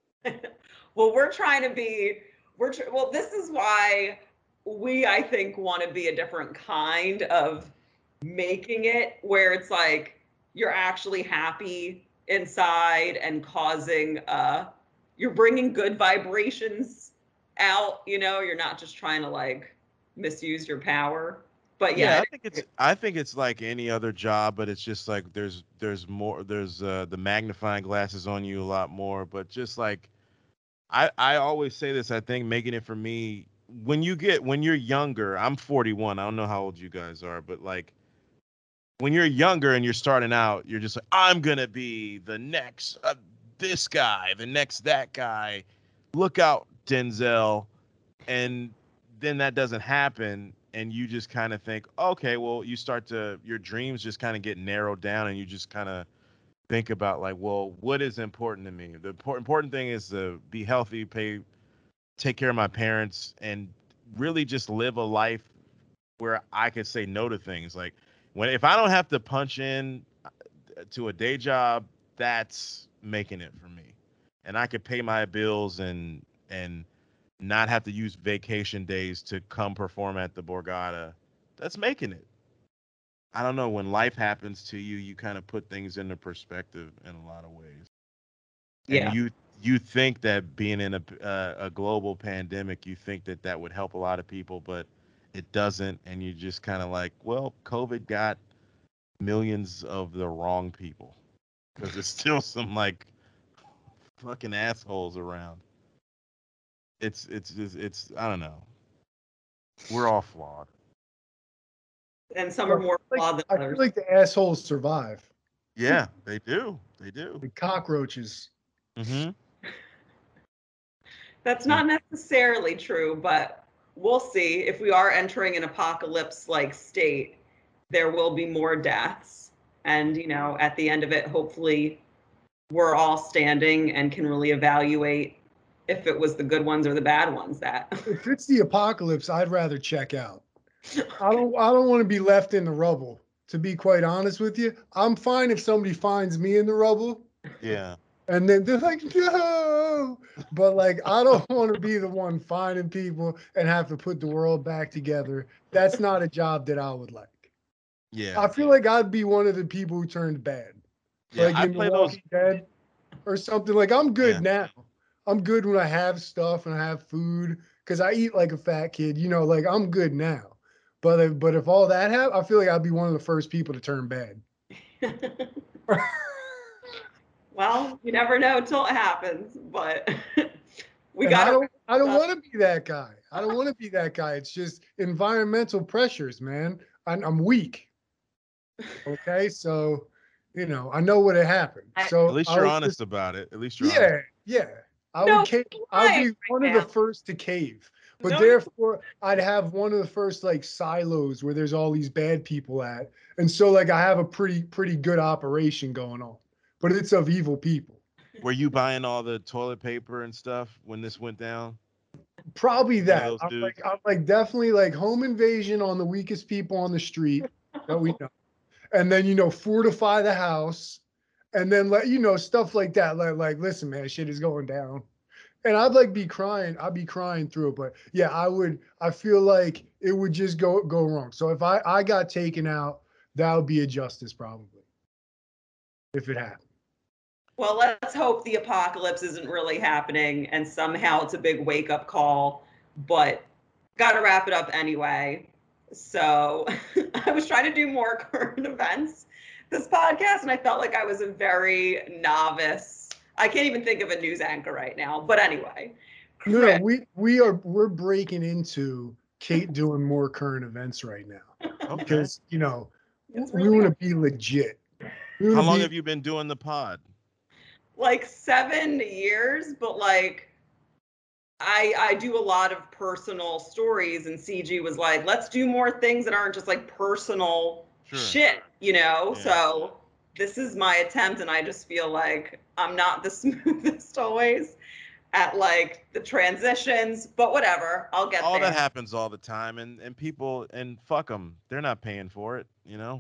Well, we're trying to be, well, this is why we, I think, want to be a different kind of making it where it's like you're actually happy inside and causing, you're bringing good vibrations out, you're not just trying to like misuse your power. But yeah, I think it's like any other job, but it's just like there's more, the magnifying glasses on you a lot more. But just like I always say this, I think making it for me, when you're younger, I'm 41, I don't know how old you guys are, but like when you're younger and you're starting out, you're just like, I'm gonna be the next this guy, the next that guy. Look out, Denzel. And then that doesn't happen, and you just kind of think, okay, well, your dreams just kind of get narrowed down, and you just kind of think about like, well, what is important to me? The important thing is to be healthy, take care of my parents, and really just live a life where I could say no to things. Like if I don't have to punch in to a day job, that's making it for me. And I could pay my bills and not have to use vacation days to come perform at the Borgata. That's making it. I don't know, when life happens to you, you kind of put things into perspective in a lot of ways. yeah. And you think that being in a global pandemic, you think that would help a lot of people, but it doesn't. And you just kind of like, well, COVID got millions of the wrong people because there's still some like fucking assholes around. It's I don't know. We're all flawed. And some are more flawed than I others. feel like the assholes survive. Yeah, they do. They do. The cockroaches. Mm-hmm. That's not necessarily true, but we'll see. If we are entering an apocalypse-like state, there will be more deaths. And, at the end of it, hopefully we're all standing and can really evaluate if it was the good ones or the bad ones that. If it's the apocalypse, I'd rather check out. I don't want to be left in the rubble. To be quite honest with you, I'm fine if somebody finds me in the rubble. Yeah. And then they're like, no. But like, I don't want to be the one finding people and have to put the world back together. That's not a job that I would like. Yeah. I feel like I'd be one of the people who turned bad. Yeah, like in The Walking Dead or something. Like I'm good now. I'm good when I have stuff and I have food because I eat like a fat kid. Like I'm good now. But if all that happened, I feel like I'd be one of the first people to turn bad. Well, you never know until it happens, but I don't want to be that guy. I don't want to be that guy. It's just environmental pressures, man. I'm weak. Okay, so I know what had happened. So At least I you're would honest just, about it. At least you're honest. yeah. I would No, cave. I would why be one of right the now? first to cave, but No, therefore I'd have one of the first like silos where there's all these bad people at, and so like I have a pretty good operation going on, but it's of evil people. Were you buying all the toilet paper and stuff when this went down? Probably One of that. those I'm dudes. like I'm like definitely like home invasion on the weakest people on the street that we know, and then fortify the house, and then let stuff like that. Like listen, man, shit is going down. And I'd like be crying. I'd be crying through it. But yeah, I would. I feel like it would just go wrong. So if I got taken out, that would be a justice probably if it happened. Well, let's hope the apocalypse isn't really happening and somehow it's a big wake up call, but got to wrap it up anyway. So I was trying to do more current events this podcast, and I felt like I was a very novice. I can't even think of a news anchor right now. But anyway, No, Chris, we're breaking into Kate doing more current events right now Okay. because it's we really want to be legit. We How want to long be have you been doing the pod? like 7 years, but like I do a lot of personal stories, and CG was like, let's do more things that aren't just like personal Sure. shit, Yeah. So this is my attempt, and I just feel like I'm not the smoothest always at like the transitions, but whatever, I'll get All there. that happens all the time, and people, and fuck them, they're not paying for it.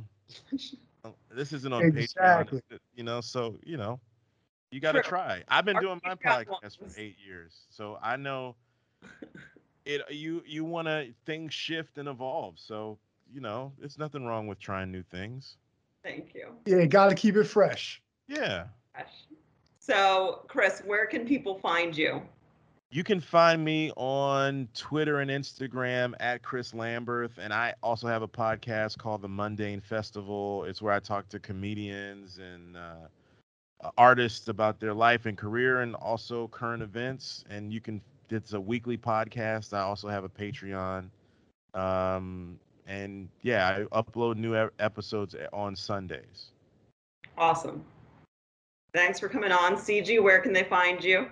This isn't on Patreon, exactly. So you got to True. try. I've been Our doing my Patreon podcast for ones. 8 years, so I know it. You want to things shift and evolve, so it's nothing wrong with trying new things. Thank you. Yeah, got to keep it fresh. Yeah. So, Chris, where can people find you? You can find me on Twitter and Instagram at Chris Lamberth, and I also have a podcast called The Mundane Festival. It's where I talk to comedians and artists about their life and career, and also current events. And it's a weekly podcast. I also have a Patreon, and yeah, I upload new episodes on Sundays. Awesome. Thanks for coming on. CG, where can they find you?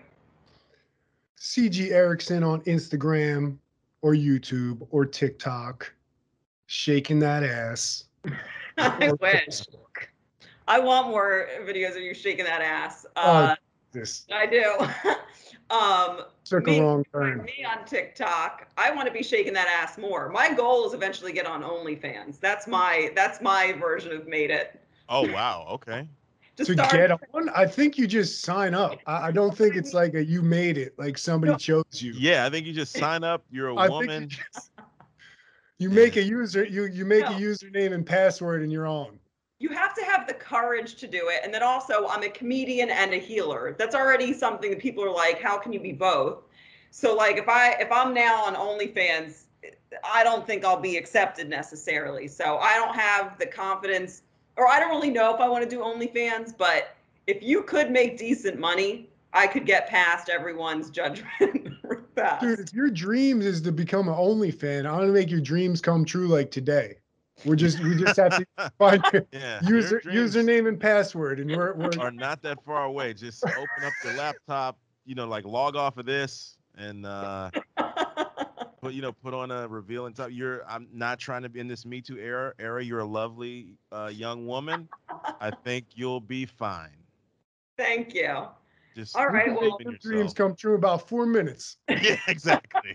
CG Erickson on Instagram or YouTube or TikTok, shaking that ass. I wish. I want more videos of you shaking that ass. This I do. took a wrong turn. Me on TikTok. I want to be shaking that ass more. My goal is eventually get on OnlyFans. That's my version of made it. Oh wow, okay. To get on, I think you just sign up. I don't think it's like you made it, like somebody chose you. Yeah, I think you just sign up. You're a I woman. think you make a user, you make a username and password, and you're on. You have to have the courage to do it, and then also I'm a comedian and a healer. That's already something that people are like, how can you be both? So like if I'm now on OnlyFans, I don't think I'll be accepted necessarily. So I don't have the confidence, or I don't really know if I want to do OnlyFans, but if you could make decent money, I could get past everyone's judgment real fast. Dude, if your dreams is to become an OnlyFan, I want to make your dreams come true like today. We just have to find your username and password, and we're are not that far away. Just open up your laptop, like log off of this and put on a revealing top. I'm not trying to be in this Me Too era. You're a lovely young woman. I think you'll be fine. Thank you. Just all right. Well, your dreams come true in about 4 minutes. Yeah, exactly.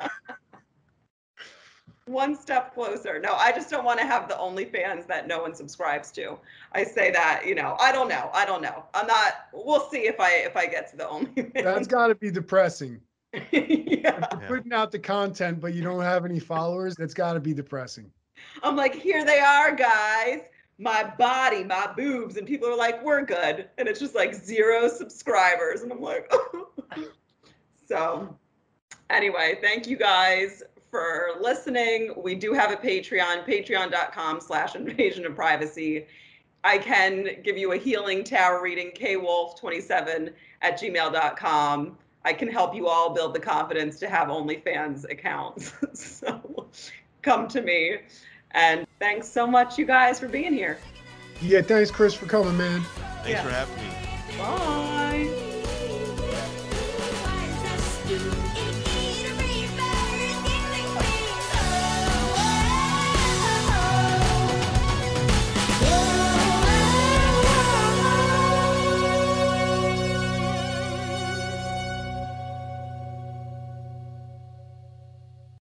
One step closer. No, I just don't want to have the OnlyFans that no one subscribes to. I say that, I don't know. I'm not. We'll see if I get to the OnlyFans. That's got to be depressing. Yeah. You're putting out the content, but you don't have any followers. That's got to be depressing. I'm like, here they are, guys. My body, my boobs, and people are like, we're good, and it's just like 0 subscribers, and I'm like, so. Anyway, thank you guys for listening. We do have a Patreon, patreon.com/invasion of privacy. I can give you a healing tarot reading, kwolf27@gmail.com. I can help you all build the confidence to have OnlyFans accounts. So come to me. And thanks so much, you guys, for being here. Yeah, thanks, Chris, for coming, man. Thanks for having me. Bye.